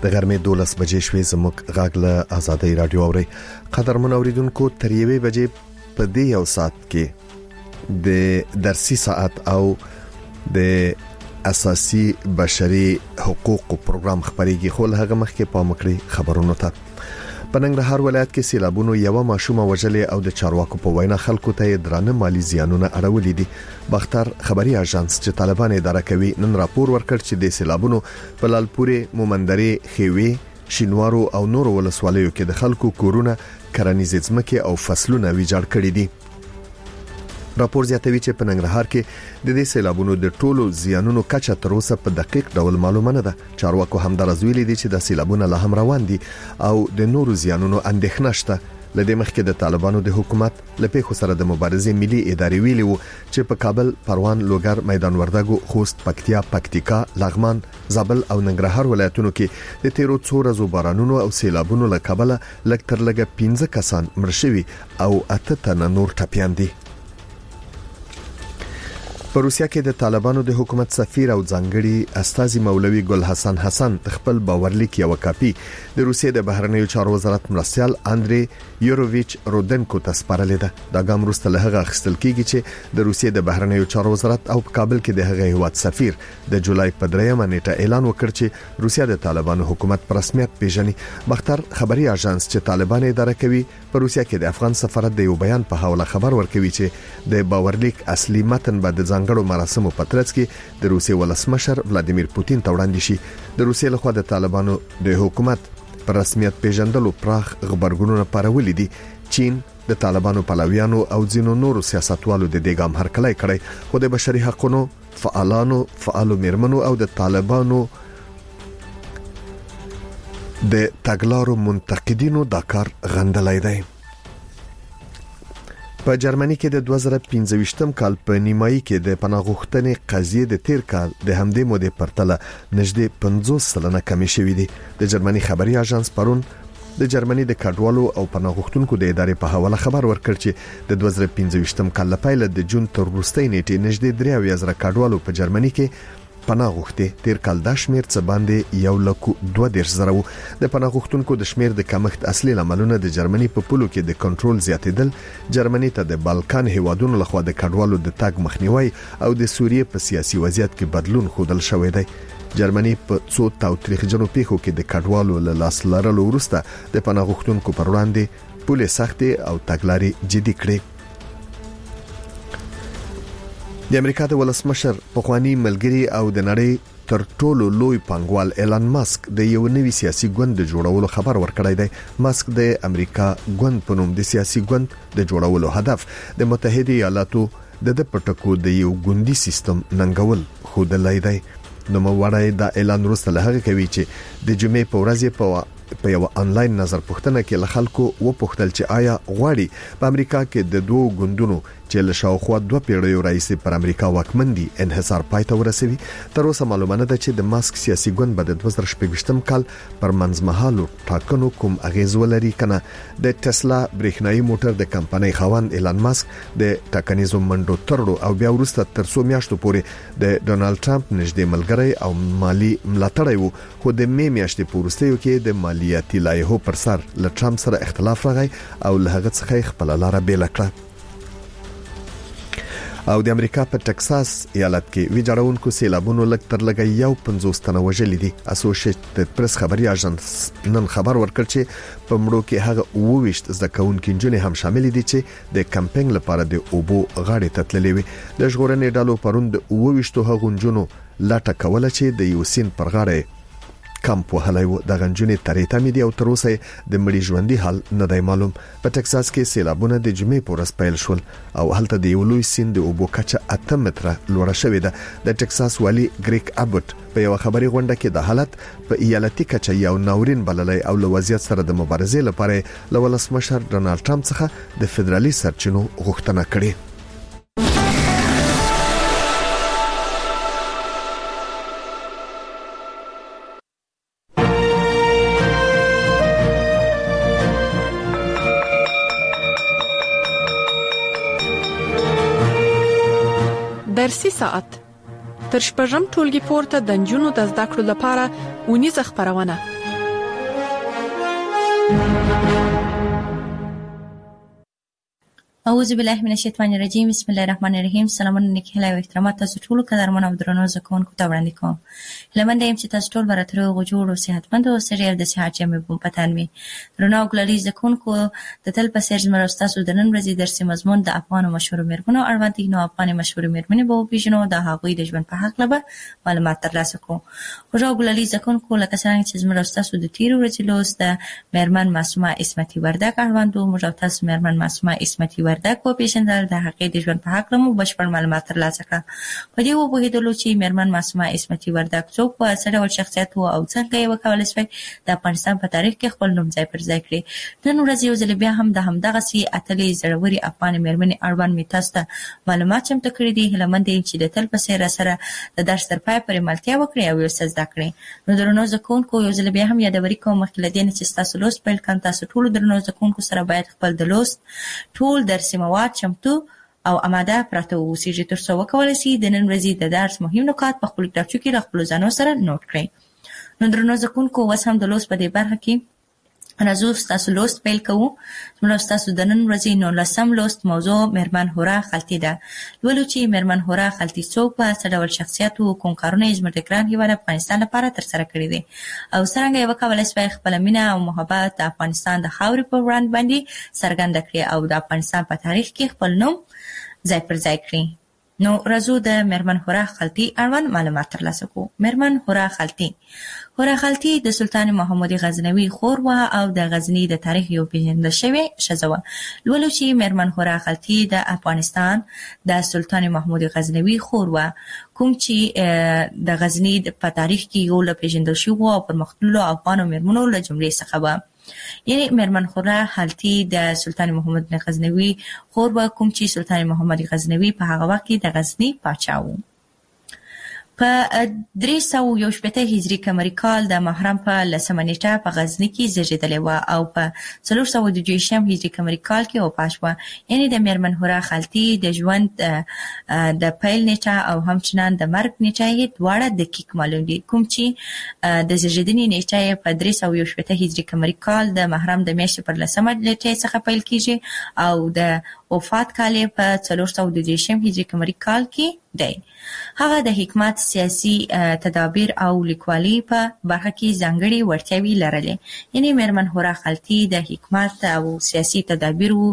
د غرمې 12 بجې شوې زموږ غاګ له آزادۍ رادیو اوري قدرمن اوریدونکو تر یوې بجې په دې یو ساعت کې د درسي ساعت او د اساسي بشري حقوق پروګرام خبريږي خو له هغه مخکې په مکړي خبرونو ته په ننګرهار ولایت کې سیلابونو یو ماشومه وجلې او د چارواکو په وینا خلکو ته درانه مالی زیانونه اړولې دي. باختر خبري اژانس چې طالبان اداره کوي نن راپور ورکړ چې د سیلابونو په لالپورې، مومندرې، خېوي، شینوارو او نورو ولسوالیو کې د خلکو کورونه، کرنیزې ځمکې او فصلونه ویجاړ کړي دي. راپور زیاتوي چې په ننګرهار کې د دې سیلابونو د ټولو زیانونو کچه تر اوسه په دقیق ډول معلومه نه ده. چارواکو هم درزویلي دي چې د سیلابونو له هم روان دي او د نورو زیانونو اندېښنه شته. لدې مخکې د طالبانو د حکومت لپاره خو سره د مبارزې ملي ادارې ویلي وو چې په کابل، پروان، لوګر، میدان وردګو، خوست، پکتیا، پکتیکا، لغمان، زابل او ننګرهار ولایتونو کې د تیرو څو ورځو بارانونو او سیلابونو له کبله لږ تر لږه 15 کسان مړ شوي او 8 تنه نور ټپيان دي. په روسیا کې د طالبانو د حکومت سفیر او ځانګړي استاذي مولوي ګل حسن حسن خپل باورلیک یو کاپی د روسیې د بهرنیو چارو وزارت مرستيال اندري یوروویچ رودنکو ته سپارلې ده. دا ګام وروسته له هغه اخیستل کیږي چې د روسیې د بهرنیو چارو وزارت او په کابل کې د هغه هیواد سفیر د جولای په 3 نیټه اعلان وکړ چې روسیا د طالبانو حکومت په رسمیت پیژني. باختر خبري اژانس چې طالبان اداره کوي په روسیا کې د افغان سفارت د یو بیان په حواله خبر ورکوي چې د باورلیک اصلي متن به د ځانګړو مراسمو په ترڅ کې د روسیې ولسمشر ولادیمیر پوتین ته وړاندې شي. د روسیې لخوا د طالبانو د حکومت پر رسمیت پیژندلو پراخ خبرګونونه پارولې دي. چین د طالبانو پلویانو او ځینو نورو سیاستوالو د دې ګام هرکلی کړی خو د بشري حقوقو فعالو میرمنو او د طالبانو د تګلارو منتقدینو دا کار غندلای دی. په جرمني کې د 2015م کال په نیمایي کې د پناهغښتنې قضیې د تیر کال د همدې مودې پرتله نږدې 50% کمې شوې دي. د جرمني خبري اژانس پرون د جرمني د کډوالو او پناهغښتونکو د ادارې په حواله خبر ورکړ چې د 2015م کال لپاره د جون تر وروستۍ نیټې نږدې 3,000 کډوالو په جرمني کې پناهغښتې. تیر کال د شمیر څخه باندې 1,220,000 د پناهغښتونکو د شمیر د کمښت اصلي لاملونه د جرمني په پولو کې د کنټرول زیاتېدل، جرمني ته د بالکان هیوادونو لخوا د کډوالو د تګ مخنیوي او د سوریې په سیاسي وضعیت کې بدلون ښودل شوی دی. جرمني په څو تاوتریخجنو پیښو کې د کډوالو له لاس لرلو وروسته د پناهغښتونکو پر وړاندې پولې سختې او تګلارې جدي کړې. د امریکا د ولسمشر پخوانی ملګری او د نړۍ تر ټولو لوی پانګوال ایلان ماسک د یو نوي سیاسي ګوند د جوړولو خبر ورکړی دی. ماسک د امریکا ګوند په نوم د سیاسي ګوند د جوړولو هدف د متحده ایالاتو د پټکو د یو ګوندي سیستم ننګول خودلای دی. نو موړای دا اعلان وروسته له هغه کوي چې د جمعې په ورځ په یو انلاین نظر پوښتنه کې له خلکو وپوښتل چې آیا غواړي په امریکا کې د دوه ګوندونو چې له شاوخوا 2 پیړیو راځي پر امریکا واکمن دي انحصار پای ته ورسوي. تر اوسه معلومه نه ده چې د ماسک سیاسي ګوند به د 2016م کال پر منځمهالو ټاکنو کوم اغیز ولري کنه. د ټسلا برېښنايي موټر د کمپنۍ خاوند ایلان ماسک د ټاکنیزو منډو ترړو او بیا وروسته تر 100 میاشتو پورې د ډونالد ټرمپ نږدې ملګری او مالی ملاتړی وو خو د می میاشتې پورستیو کې د مالیاتي لایحو پر سر له ټرمپ سره اختلاف راغی او له هغه څخه خپل لار بیل کړه. او د امریکا په ټکساس ایالت کې ویجاړونکو سیلابونو لږ تر لږه 150 تنه وژلي دي. اسوسییټډ پریس خبري اژانس نن خبر ورکړ چې په مړو کې هغه 20 ځکهونکو جنې هم شامل دي چې د کمپینګ لپاره د اوبو غاړې ته تللې وي. د ژغورنې ډالو پروند 20 هغو جنونو لاټه کوله چې د یو سین پر غاړه کمپ وهلای وو. د غنجونې تریته مې دی او تر اوسه د مړي ژوندۍ حال نه دی معلوم. په ټکساس کې سیلابونه د جمعې په ورځ پیل شول او هلته د یو لوی سیند د اوبو کچه 8 متره لوړه شوې ده. د ټکساس والی ګریک ابوت په یو خبري غونډه کې د حالت په ایالتي کچه یو ناورین بللای او له وضعیت سره د مبارزې لپاره له ولسمشر ډونالد ټرمپ څخه د فدرالي سرچینو غوښتنه کړې. درسي ساعت تر شپږم ټولګي پورته د نجونو د زده کړو لپاره ونیزه خبرونه اعوذ بالله من الشیطان الرجیم. بسم الله الرحمن الرحیم. سلامونه نیکی هیله او احترامات تاسو ټول قدرمن او درنو زکونکو ته وړاندې کوم. هیله منم چې تاسو ټول براتر او جوړ او صحتمند او سره د صحت جامې په پتان وي. درنو ګلالي زکونکو د تل په سر زموږ تاسو د نن ورځې درسي مضمون د افغان مشهور میرمنو اړوند دي. نو افغان مشهور میرمنې به پیژنو د هغوی د ژوند په حق لبه معلومات ترلاسه کوو. خو ګلالي زکونکو لکه څنګه چې زموږ تاسو د تیر ورځې لوست د میرمن معصومه اسمتي وردک اړوند موږ تاسو میرمن معصومه اسمتي وردک په پیژندل د هغې د ژوند په حق مو بشپړ معلومات ترلاسه کړه. په دې وپوهېدلو چې میرمن معصومه اسمتي وردک څوک وه، څه ډول شخصیت و او څنګه یې وکولی شوی د افغانستان په تاریخ کې خپل نوم ځای پر ځای کړي. نن ورځ یو ځل بیا هم د همدغسې اتلې زړورې افغانې میرمنې اړوند مې تاسو ته معلومات چمتو کړي دي. هیله مند یم چې د تل په څېر راسره د درس تر پایه پورې ملتیا وکړئ او یو څه زده کړئ. نو درنو زده کوونکو یو ځل بیا هم یادوري کوم مخکې له دې نه چې ستاسو لوست پیل کړم، تاسو ټولو درنو زده کوونکو سره باید خپل د لوست ټول درسي مواد چمتو او اماده پراته واوسیږي تر څو وکولی شي د نن ورځې د درس مهم نکات په خپلو کتابچو کې له خپلو ځانو سره نوټ کړئ. نو درنو زده کوونکو اوس هم د لوست په دې برخه کې راځو ستاسو لوست پیل کوو. زموږ ستاسو د نن ورځې 19 لوست موضوع میرمن هورا خلطي ده. لولو چې میرمن هورا خلطي څوک وه، څه ډول شخصیت و، کوم کارونه یې زموږ د ګران هېواد افغانستان لپاره ترسره کړي دي او څرنګه یې وکولی شوی خپله مینه او محبت د افغانستان د خاورې په وړاندې باندې څرګنده کړي او د افغانستان په تاریخ کې خپل نوم ځای پر ځای کړي. نو راځو د میرمن هورا خلطي اړوند معلومات ترلاسه کوو. میرمن هورا خلطي د سلطان محمود غزنوي خور وه او د غزني د تاریخ یو پیژندل شوې ښځه وه. لولو چې میرمن هورا خلطي د افغانستان د سلطان محمود غزنوي خور وه، کوم چې د غزني په تاریخ کې یو له پیژندل شوو او پرمختللو افغانو میرمنو له جملې څخه وه. یعنی میرمن هورا خلطي د سلطان محمود غزنوي خور وه، کوم چې سلطان محمود غزنوي په هغه وخت کې د غزني پاچا و. په 361 هجري قمري کال د محرم په 10 نیټه په غزني کې زیږېدلې وه او په 422 هجري قمري کال کې وفات شوه. یعنی د میرمن هورا خلطي د ژوند د پیل نیټه او همچنان د مرګ نیټه یې دواړه دقیق معلوم دي، کوم چې د زیږېدنې نیټه یې په 361 هجري قمري کال د محرم د میاشتې پر 10 نیټې څخه پیل کیږي او د وفات کال یې په 422 هجري قمري کال کې دی. هغه د حکمت، سیاسي تدابیر او لیکوالي په برخه کې ځانګړي وړتیاوې لرلې. یعنی میرمن هورا خلطي د حکمت او سیاسي تدابیرو،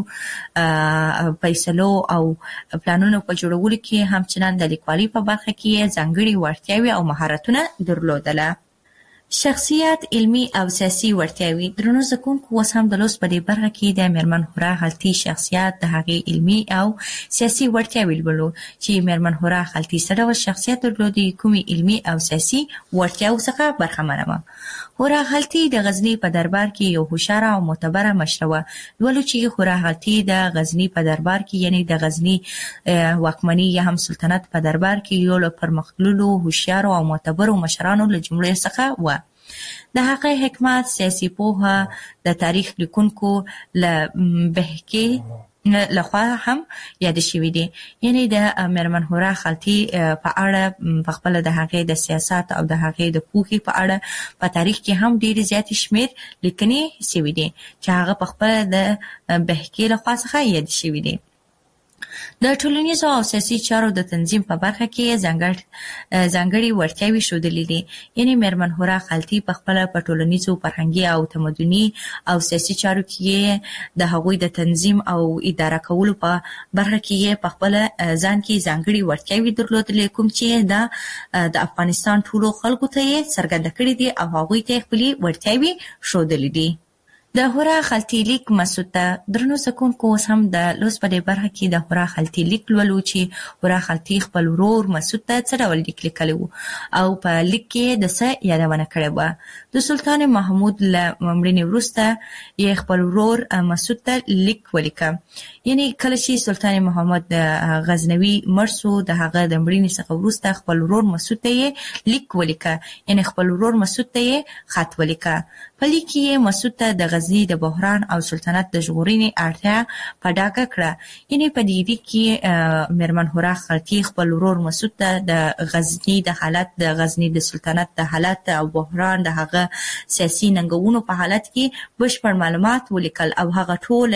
فیصلو او پلانونو په جوړولو کې همچنان د لیکوالي په برخه کې ځانګړي وړتیاوې او مهارتونه درلودله. شخصیت، علمي او سیاسي وړتیاوې. درنو زده کوونکو اوس هم د لوست په دې برخه کې د میرمن هورا خلطي شخصیت، د هغې علمي او سیاسي وړتیاوې لولو چې میرمن هورا خلطي څه ډول شخصیت درلودي، کومې علمي او سیاسي وړتیاوو څخه برخمنه وه. هورا خلطي د غزني په دربار کې یو هوښیاره او معتبره مشره وه. لولو چې هورا خلطي د غزني په دربار کې یعنی د غزني واکمني یا هم سلطنت په دربار کې یو له پرمختللو هوښیارو او معتبرو مشرانو له جملې څخه وه. د هغې حکمت، سیاسي پوهه د تاریخ لیکونکو له بهکې لخوا هم یاد شوي دي. یعنی د میرمن هورا خلطي په اړه په خپله د هغې د سیاست او د هغې د پوهې په اړه په تاریخ کې هم ډېرې زیاتې شمېر لیکنې شوي دي چې هغه په خپله د بهکې لخوا څخه یاد شوي دي. د ټولنیزو او سیاسي چارو د تنظیم په برخه کې ځانګړي وړتیاوې ښودلې دي. یعنی میرمن هورا خلطي په خپله په ټولنیزو، فرهنګي او تمدني او سیاسي چارو کې د هغوی د تنظیم او اداره کولو په برخه کې په خپله ځان کې ځانګړي وړتیاوې درلودلې، کوم چې د افغانستان ټولو خلکو ته یې څرګنده کړي دي او هغوی ته یې خپلې وړتیاوې ښودلې دي. د هورا خلطي لیک مسعود ته. درنو زده کوونکو اوس هم د لوست په دې برخه کې د هورا خلطي لیک لولو چې هورا خلطي خپل ورور مسعود ته څه ډول لیک لیکلی و او په لیک کې د څه یادونه کړې وه. د سلطان محمود له مړینې وروسته یې خپل ورور مسعود ته لیک ولیکه. یعنی کله چې سلطان محمد غزنوي مړ شو، د هغه د مړینې څخه وروسته خپل ورور مسعود ته یې لیک ولیکه. یعنی خپل ورور مسعود ته یې خط ولیکه. په لیک کې یې مسعود ته د غزنی د بحران او سلطنت د ژغورنې اړتیا په ډاګه کړه. یعنی په دې کې میرمن هورا خلتی خپل ورور مسعود ته د غزنی د حالت د غزنی د سلطنت د حالت او بحران د هغه سیاسي ننګونو په حالت کې بشپړ معلومات ولیکل او هغه ټول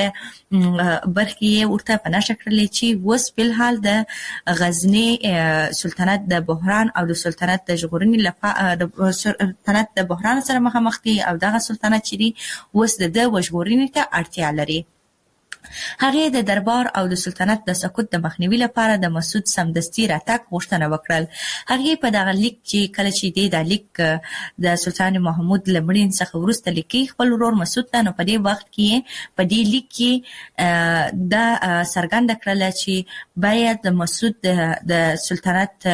برخې ورته په نشه کړلې چې اوس په حال د غزنی سلطنت د بحران او د سلطنت د ژغورنې لپاره د سلطنت د بحران سره مخامخ دي او دغه سلطنت چې دی اوس د وژغورنې ته اړتیا لري. هغه د دربار او د سلطنت د سقوط د مخنیوي لپاره د مسعود سمدستي راتګ غوښتنه وکړل. هغه په دغه لیک چې کله چې د لیک د سلطان محمود لمړین څخه وروسته لیکي خپل ورور مسعود ته، نو په دې وخت کې په دې لیک کې د څرګنده کړل چې باید د مسعود د سلطنت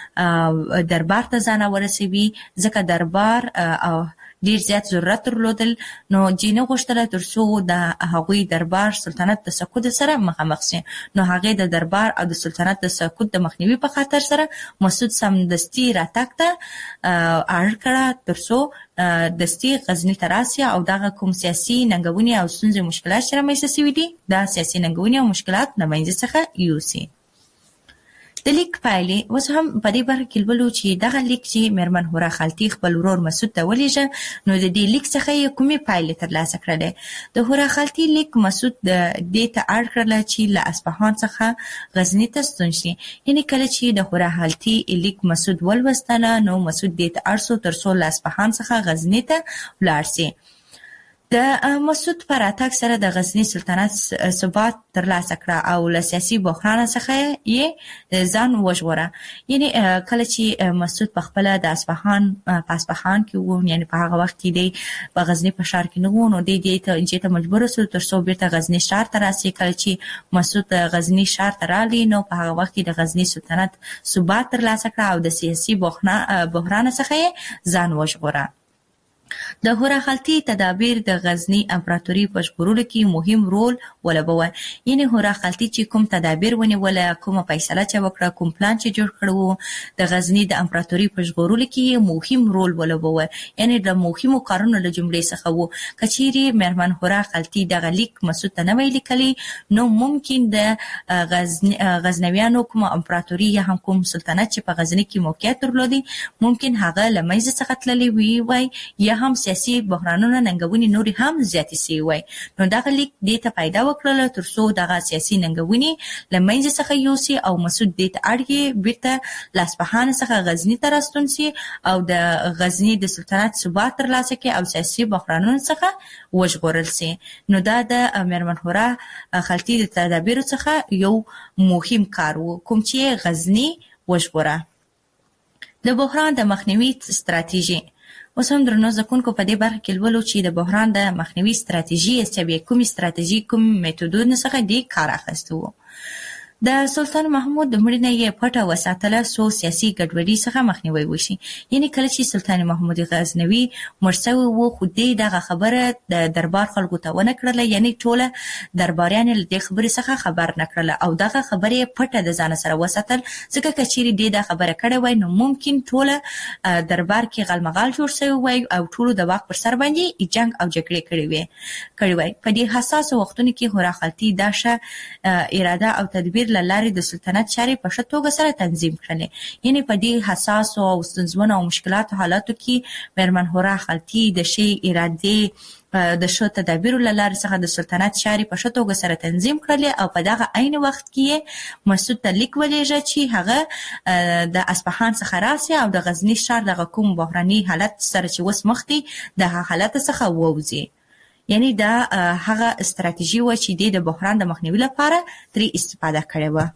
دربار ته ځان ورسوي، ځکه دربار او ډیر زیات ضرورت درلودل. نو جینه غوښتله ترڅو د هغوی دربار سلطنت د سقوط سره مخامخ شي. نو هغه د دربار او د سلطنت د سقوط د مخنیوي په خاطر سره مسعود سمدستي راتګ ته اړ کړه ترڅو دستي غزنی ته راسي او دغه کوم سیاسي ننګونې او ستونزې مشکلات چې رامنځته شوي دي دا سیاسي ننګونې او مشکلات د منځ څخه یوسي. د لیک پایلې اوس هم په دې برخه کې لولو چې دغه لیک چې میرمن هورا خلتی خپل ورور مسعود ته ولېږه، نو د دې لیک څخه یې کومې پایلې ترلاسه کړلې. د هورا خلتی لیک مسعود د دې ته اړ کړل چې له اصفهان څخه غزنی ته ستون شي. یعنی کله چې د هورا خلتی لیک مسعود ولوستله، نو مسعود دې ته اړ شو ترڅو له اصفهان څخه غزنی ته ولاړ شي. د مسعود پر راتګ سره د غزنی سلطنت ثبات ترلاسه کړه او له سیاسي بحران څخه یې ځان وژغوره. یعنی کله چې مسعود په خپل د اصفهان کې وو، یعنی په هغه وخت کې دی په غزنی په ښار کې نه وو، نو دې ته مجبور شو ترڅو بیرته غزنی ښار ته راسي. کله چې مسعود غزنی ښار ته راغی، نو په هغه وخت کې د غزنی سلطنت ثبات ترلاسه کړه او د سیاسي بحران څخه یې ځان وژغوره. د هورا خلتی تدابیر د غزنی امپراتوري په ژغورلو کې مهم رول ولوباوه. یعنی هورا خلتی چې کوم تدابیر ونیوله، کومه فیصله چې وکړه، کوم پلان چې جوړ کړو د غزنی د امپراتوري په ژغورلو کې مهم رول ولوباوه. یعنی د مهمو کارونو له جملې څخه وو. کچېرې میرمن هورا خلتی دغه لیک مسعود ته نه وی لیکلی، نو ممکن د غزنویانو کوم امپراتوري یا هم کوم سلطنت چې په غزنی کې موقعیت درلودي ممکن هغه له منځه څخه تللی وای یا هم سیاسي بحرانونه ننګونې نورې هم زیاتې شوې وای. نو دغه لیک دې ته پیدا وکړله ترڅو دغه سیاسي ننګونې له منځه څخه یوسي او مسعود دې ته اړ یې بیرته له اصفهان څخه غزني ته راستون سي او د غزني د سلطنت ثبات ترلاسه کړي او سیاسي بحرانونو څخه وژغورل سي. نو دا د میرمن هورا خلتی د تدابیرو څخه یو مهم کار و کوم چې غزني وژغوره. د بحران د مخنیوي ستراتیژي اوس هم درنو زکونکو په دې برخه کې لولو چې د بحران د مخنیوي ستراتیژي چې کومې ستراتیژي کوم میتودونه څخه دی کار اخیستو. د سلطان محمود د مړینې یې پټه وساتله څو سیاسي ګډوډۍ څخه مخنیوي وشي. یعنی کله چې سلطان محمود غزنوي مړ شوی و، خو دغه خبره د دربار خلکو ته ونه کړله، یعنی ټوله درباریان له دې خبرې څخه خبر نه کړله او دغه خبره یې پټه د ځان سره وساتل، ځکه کچېرې دا خبره کړې وای نو ممکن ټوله دربار کې غلمغال جوړ شوی وای او ټولو د واک پر سر باندې جنگ او جګړې کړې وای. په دې حساس وختونو کې هورا خلتی دا اراده او تدبیر لارې د سلطنت چارې په ښه توګه سره تنظیم کړلې. یعنی په دې حساسو او ستونزمنو او مشکلاتو حالاتو کې میرمن هورا خلتی د ښې ارادې د ښه تدابیرو له لارې څخه د سلطنت چارې په ښه توګه سره تنظیم کړلې او په دغه عین وخت کې مسعود ته لیک ولېږه چې هغه د اصفهان څخه راسي او د غزني ښار دغه کوم بحراني حالت سره چې اوس مخ دی د حالت څخه ووځي. یعنی دا هغه استراتیژي و چې د بحران د مخنیوي لپاره ترې استفاده کړې وه.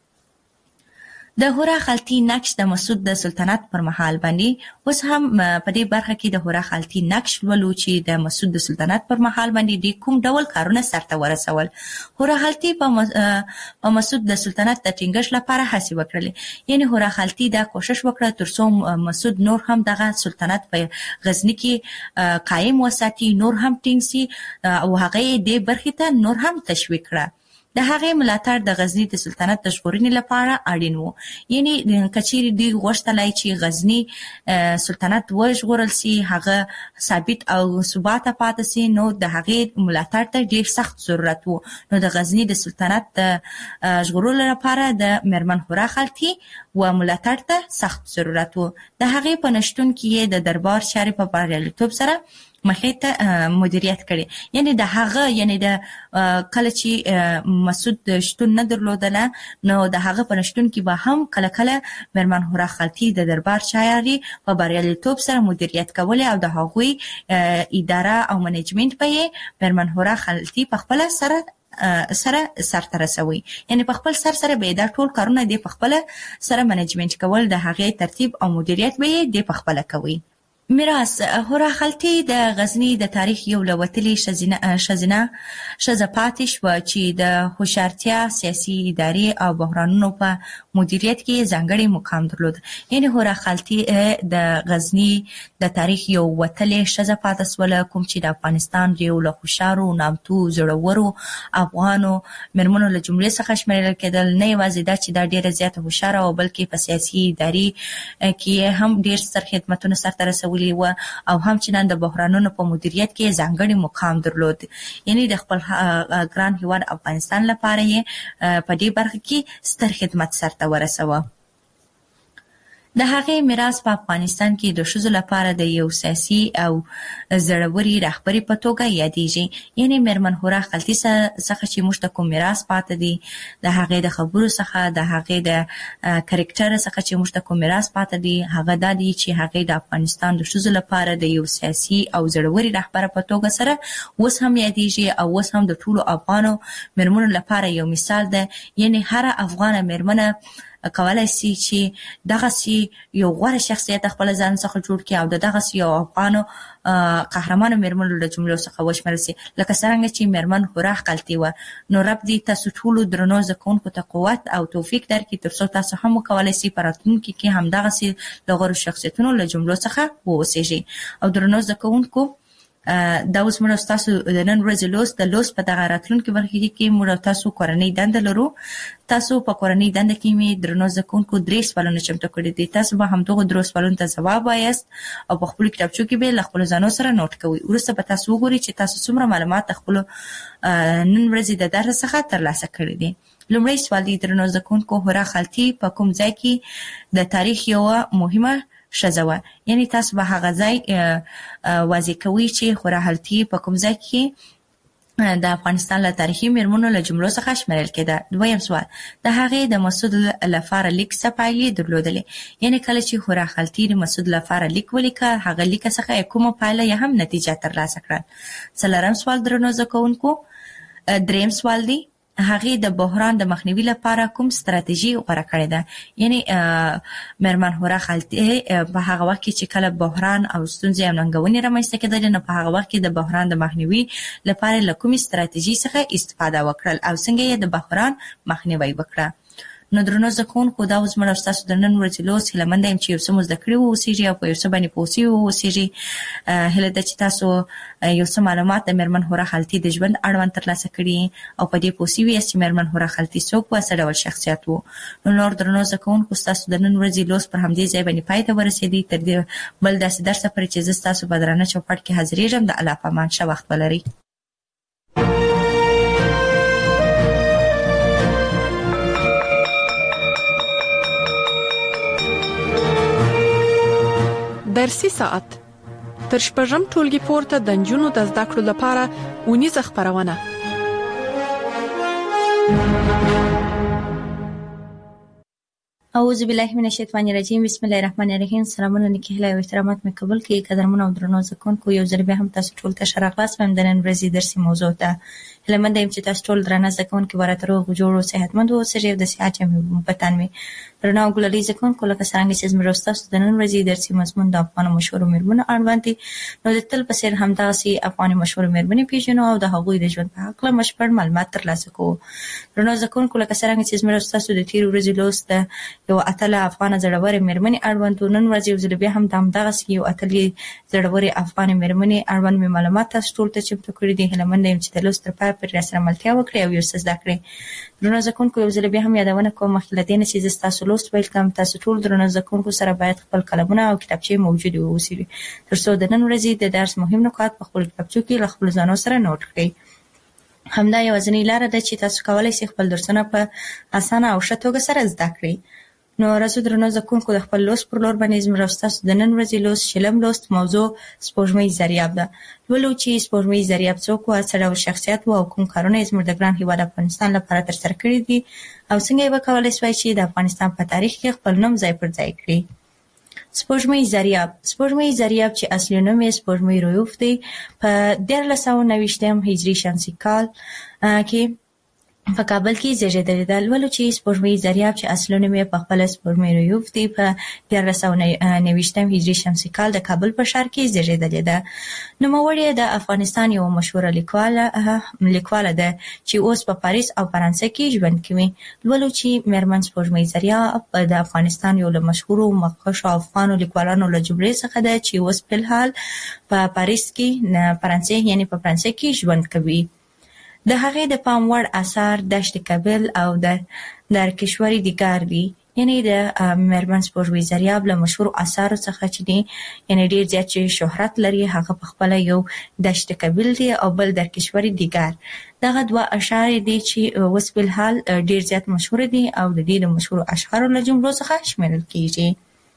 د هورا خلتی نقش د مسعود د سلطنت پر مهال باندې اوس هم په دې برخه کې د هورا خلتی نقش ولولو چې د مسعود د سلطنت پر مهال باندې د کوم ډول کارونه سرته ورسول. هورا خلتی په مسعود د سلطنت د ټینګښت لپاره هڅې وکړلې. یعنی هورا خلتی دا کوشش وکړه ترڅو مسعود نور هم دغه سلطنت په غزنی کې قائم وساتي، نور هم ټینګ سي او هغه دې برخې ته نور هم تشویق کړه. د هغې ملاتړ د غزنی د سلطنت د ژغورنې لپاره اړین و. یعنی کچېری دی غوښتلای چې غزنی سلطنت وژغورل سي، هغه ثابت او ثبات پاتې سي، نو د هغې ملاتړ ته ډیر سخت ضرورت وو. نو د غزنی د سلطنت د ژغورلو لپاره د میرمن هورا خلطي و ملاتړ ته سخت ضرورت وو. د هغې په نشتون کې د دربار چارې په بریالیتوب سره مخې ته مدیریت کړي. یعنی د هغه د کله چې مسعود شتون نه درلودله، نو د هغه په نشتون کې به هم کله کله میرمن هورا خلطي د دربار چارې په بریالیتوب سره مدیریت کولې او د هغوی اداره او منیجمنت په یې میرمن هورا خلطي په خپل سره سرته رسوي. یعنی په خپل سره به دا ټول کارونه دی په خپل سره منیجمنت کول، د هغې ترتیب او مدیریت به یې دی په خپل کوي. میراث هورا خلطي د غزنی د تاریخ یو لوتلې ښځه پاتې شوه چې د هوښیارتیا، سیاسي، اداري او بحرانونو په مدیریت کې ځانګړی مقام درلود. یعنی هورا خلطي د غزنی د تاریخ یو وتلې ښځه پاتې شوله، کوم چې د افغانستان یو له هوښیارو، نامتو، زړورو افغانو میرمنو له جملې څخه شمیرل کېدل. نه یوازې دا چې دا ډیره زیاته هوښیاره او بلکې په سیاسي، اداري کې هم ډیر ستر خدمتونه سرته رسولي و او هم چې نن د بحرانونو په مدیریت کې ځانګړی مقام درلود. یعنی د خپل ګران هیواد افغانستان لپاره یې په دې برخه کې ستر خدمت سرته ورسوه. د هغې میراث په افغانستان کې د ښځو لپاره د یو سیاسي او زړوري رهبري په توګه یادېږي. یعنی میرمن هورا خلطي څخه چې موږ ته کوم میراث پاتې دی، د هغې د خبرو څخه، د هغې د کرکټر څخه چې موږ ته کوم میراث پاتې دی، هغه دا دی چې هغې د افغانستان د ښځو لپاره د یو سیاسي او زړوري رهبر په توګه سره اوس هم یادېږي او اوس هم د ټولو افغانو میرمنو لپاره یو مثال ده. یعنی هر افغانه میرمنه کولای شي چې دغسې یو غوره شخصیت خپل ځان څخه جوړ کړي او دغسې یو افغانو قهرمانو میرمنو له جملو څخه وشمېرل شي، لکه څرنګه چې میرمن هورا خلطي وه. نو رب دې تاسو ټولو درنو زده کوونکو ته قوت او توفیق درکړي تر څو تاسو هم وکولای شئ په راتلونکي کې هم دغسې له غوره شخصیتونو له جملو څخه واوسېږئ. او درنو زده کوونکو، دا اوس موږ تاسو د نن ورځې د لوست په دغه راتلونکي برخه کې موږ تاسو کورنۍ دنده لرو. تاسو په کورنۍ دنده کې مې درنو زده کوونکو 3 سوالونه چمتو کړي دي. تاسو به همدغه 3 سوالونو ته ځواب وایاست او په خپل کتابچو کې به له خپلو ځانو سره نوٹ کوئ. وروسته به تاسو وګورئ چې تاسو څومره معلومات د خپلو نن ورځې د درس څخه ترلاسه کړي دي. لومړی سوال دی، درنو زده کوونکو، هورا خلطي په کوم ځای کې د تاریخ یوه مهمه ښځه وه؟ یعنی تاسو به هغه ځای واضح کوئ چې هورا خلطي په کوم ځای کې د افغانستان له تاریخي میرمنو له جملو څخه شمیرل کېده. دویم سوال، د هغې د مسعود لپاره لیک څه پایلې درلودلې؟ یعنی کله چې هورا خلطي د مسعود لپاره لیک ولیکه، هغه لیک څخه کومه پایله یا هم نتیجه ترلاسه کړل؟ څلورم سوال، درنو زده کوونکو، دریم سوال دی، هغې د بحران د مخنیوي لپاره کوم ستراتیژي غوره کړې ده؟ یعنی میرمن هورا خلطي په هغه وخت کې چې کله بحران او ستونزې او ننګونې رامنځته کېدلې، نو په هغه وخت کې د بحران د مخنیوي لپاره له کومې ستراتیژي څخه استفاده وکړل او څنګه یې د بحران مخنیوی وکړه؟ نو درنو زده کوونکو، دا اوس موږ ستاسو د نن ورځې لوست هیله منده یم چې یو څه مو زده کړي واوسېږي او په یو څه باندې پوه شوي واوسېږي. هیله ده چې تاسو یو څه معلومات د میرمن هورا خلطي د ژوند اړوند ترلاسه کړي او په دې پوه شوي یاست چې میرمن هورا خلطي څوک وه، څه ډول شخصیت و. نو نور درنو زده کوونکو، ستاسو د نن ورځې لوست پر همدې ځای باندې پای ته ورسېدی. تر دې بل داسې درسه پورې چې زه ستاسو په درانه چوپړ کې حاضرېږم، د الله په امان ښه وخت ولرئ. درسي ساعت تر شپږم ټولګي پورته د نجونو د زده کړو لپاره اونیزه خپرونه. اعوذ بالله من الشیطان الرجیم، بسم الله الرحمن الرحیم. سلامونه نیکه او احترامات مې قبول کړئ. قدرمن او درنو زده کوونکو، یو ځل بیا هم تاسو ټول ته ښه راغلاست د نن ورځې درسي موضوع ته. هیله منده یم چې تاسو ټول درانه زده کوونکي به راته روغ جوړ او صحتمند اوسئ او د صحت په تن وي. درنو او ګلالي زده کوونکو، لکه څرنګه چې زموږ ستاسو د نن ورځې درسي مضمون د افغانو مشهورو میرمنو اړوند دی، نو د تل په څېر همداسې افغاني مشهورو میرمنې پیژنو او د هغوی د ژوند په هکله بشپړ معلومات ترلاسه کوو. درنو زده کوونکو، لکه څرنګه چې زموږ ستاسو د تېرې ورځې لوست د یو اتله افغانه زړورې میرمنې اړوند و، نن ورځ یو ځل بیا هم د همدغسې یو اتلې زړورې افغانې میرمنې اړوند مې معلومات تاسو ټول ته چمتو کړي دي. هیله منده یم چې د لوست تر پایه پر سره ملتیا وکړي او یو څه زده کړي. درنو زده کوونکو یو ځل بیا هم یادونه کوم مخکې له دې نه چې تاسو لوست پیل کوم تاسو ټول درنو زده کوونکو سره باید خپل قلمونه او کتابچې موجود واوسي ترڅو د نن ورځې د درس مهم نکات په خپل کتابچو کې له خپل ځانو سره نوٹ کړئ. همدا یوازینی لاره ده چې تاسو کولای شئ خپل درسونه په اسانه او ښه توګه سره زده کړئ. نو راځو درنو زده کوونکو د خپل لوست پر لور باندې زموږ تاسو د نن ورځې لوست شلم لوست موضوع سپوږمۍ ذریاب ده. ولو چې سپوږمۍ ذریاب څوک و څه ډول شخصیت و او کوم کارونه یې زموږ د ګران هیواد افغانستان لپاره ترسره کړي دي او څنګه یې وکولای شوای چې د افغانستان په تاریخ کې خپل نوم ځای پر ځای کړي. سپوږمۍ ذریاب چې اصلي نوم یې سپوږمۍ رویوف دی په 1390 هجري شمسي کال کې په کابل کې زیږیدلی ده. ولو چې سپوږمۍ ذریاب چې اصلي نوم یې په خپله سپوږمۍ رویوف دی په 1390 هجري شمسي کال د کابل په ښار کې زیږیدلی ده. نوموړې د افغانستان یو مشهوره لیکواله ده چې اوس په پاریس او فرانسه کې ژوند کوي. ولو چې میرمن سپوږمۍ ذریاب د افغانستان یو له مشهورو مخکښو افغانو لیکوالانو له جملې څخه ده چې اوس په الحال په پاریس کې فرانسه کې ژوند کوي. د هغې د پام وړ اثار دشت کابل او د درکشوري دیګار دي. یعنی د میرمن سپوږمۍ ذریاب له مشهور اثارو څخه چې دي یعنی ډیر زیات چې شهرت لري هغه په خپل یو دشت کابل دی او بل درکشوري دیګار. دغه دوه اشعار دي چې اوس په الحال ډیر زیات مشهور دي او د دې مشهور اشعارو له جملو څخه شمیرل کیږي.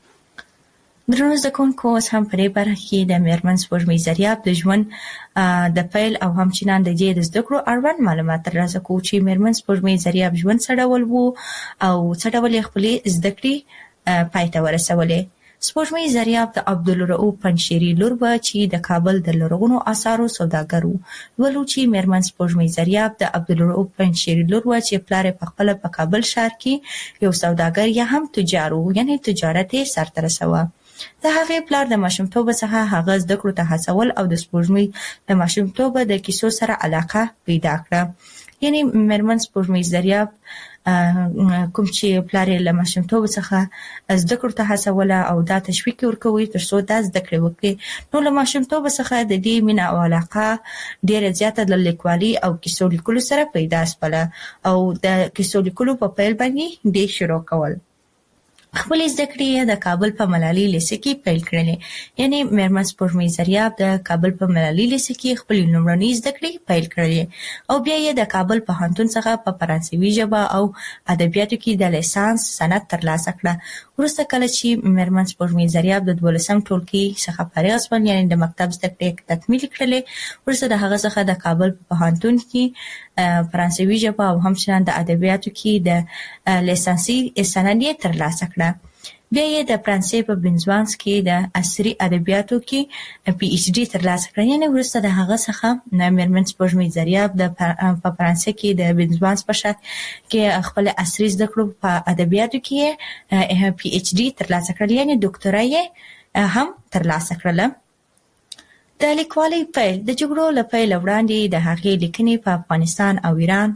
درنو زده کوونکو اوس هم په دې برخه کې د میرمن سپوږمۍ ذریاب د ژوند د پیل او همچنان د دې د زده کړو اړوند معلومات ترلاسه کوو چې میرمن سپوږمۍ ذریاب ژوند څه ډول و او څه ډول یې خپلې زده کړې پای ته ورسولې. سپوږمۍ ذریاب د عبدالرؤف پنجشیري لور وه چې د کابل د لرغونو آثارو سوداګر و. ولو چې میرمن سپوږمۍ ذریاب د عبدالرؤف پنجشیري لور وه چې پلار یې پخپله په کابل ښار کې یو سوداګر یا هم تجار و یعنی تجارت یې سرته رسوه. د هغې پلار د ماشومتوبه څخه هغه زده کړو ته هڅول او د سپوږمۍ د ماشومتوبه د کیسو سره علاقه پیدا کړه. یعنی میرمن سپوږمۍ ذریاب کوم چې پلار یې له ماشومتوبه څخه زده کړو ته هڅوله او دا تشویق ورکوي ترڅو دا زده کړې وکړي. نو له ماشومتوبه څخه د دې مینه او علاقه ډیره زیاته د لیکوالي او کیسو لیکلو سره پیدا شوله او د کیسو لیکلو په پیل باندې دې شروع کول. خپل زده کړې د کابل په ملالي لیسه کې پیل کړلې. یعنی میرمن سپوږمۍ ذریاب د کابل په ملالي لیسه کې خپل لومړنۍ زده کړې پیل کړلې او بیا یې د کابل پوهنتون څخه په فرانسوي ژبه او ادبیاتو کې د لیسانس سند ترلاسه کړه. وروسته کله چې میرمن سپوږمۍ ذریاب د 12م ټولګي څخه فارغه شول یعنی د مکتب زده کړې تکمیل کړلې وروسته د هغه څخه د کابل په پوهنتون کې فرانسوي ژبه او همچنان د ادبیاتو کې د لیسانسي سند یې ترلاسه کړه. بیا یې د فرانسې په بنزوانس کې د عصري ادبیاتو کې پی ایچ ډي ترلاسه کړه. یعنی وروسته د هغه څخه میرمن سپوږمۍ ذریاب په فرانسې کې د بنزوانس په ښار کې خپل عصري زده کړو په ادبیاتو کې پی ایچ ډي ترلاسه کړل یعنی ډاکټورا یې هم ترلاسه کړله. د لیکوالۍ پیل د جګړو له پیل وړاندې د هغې لیکنې په افغانستان او ایران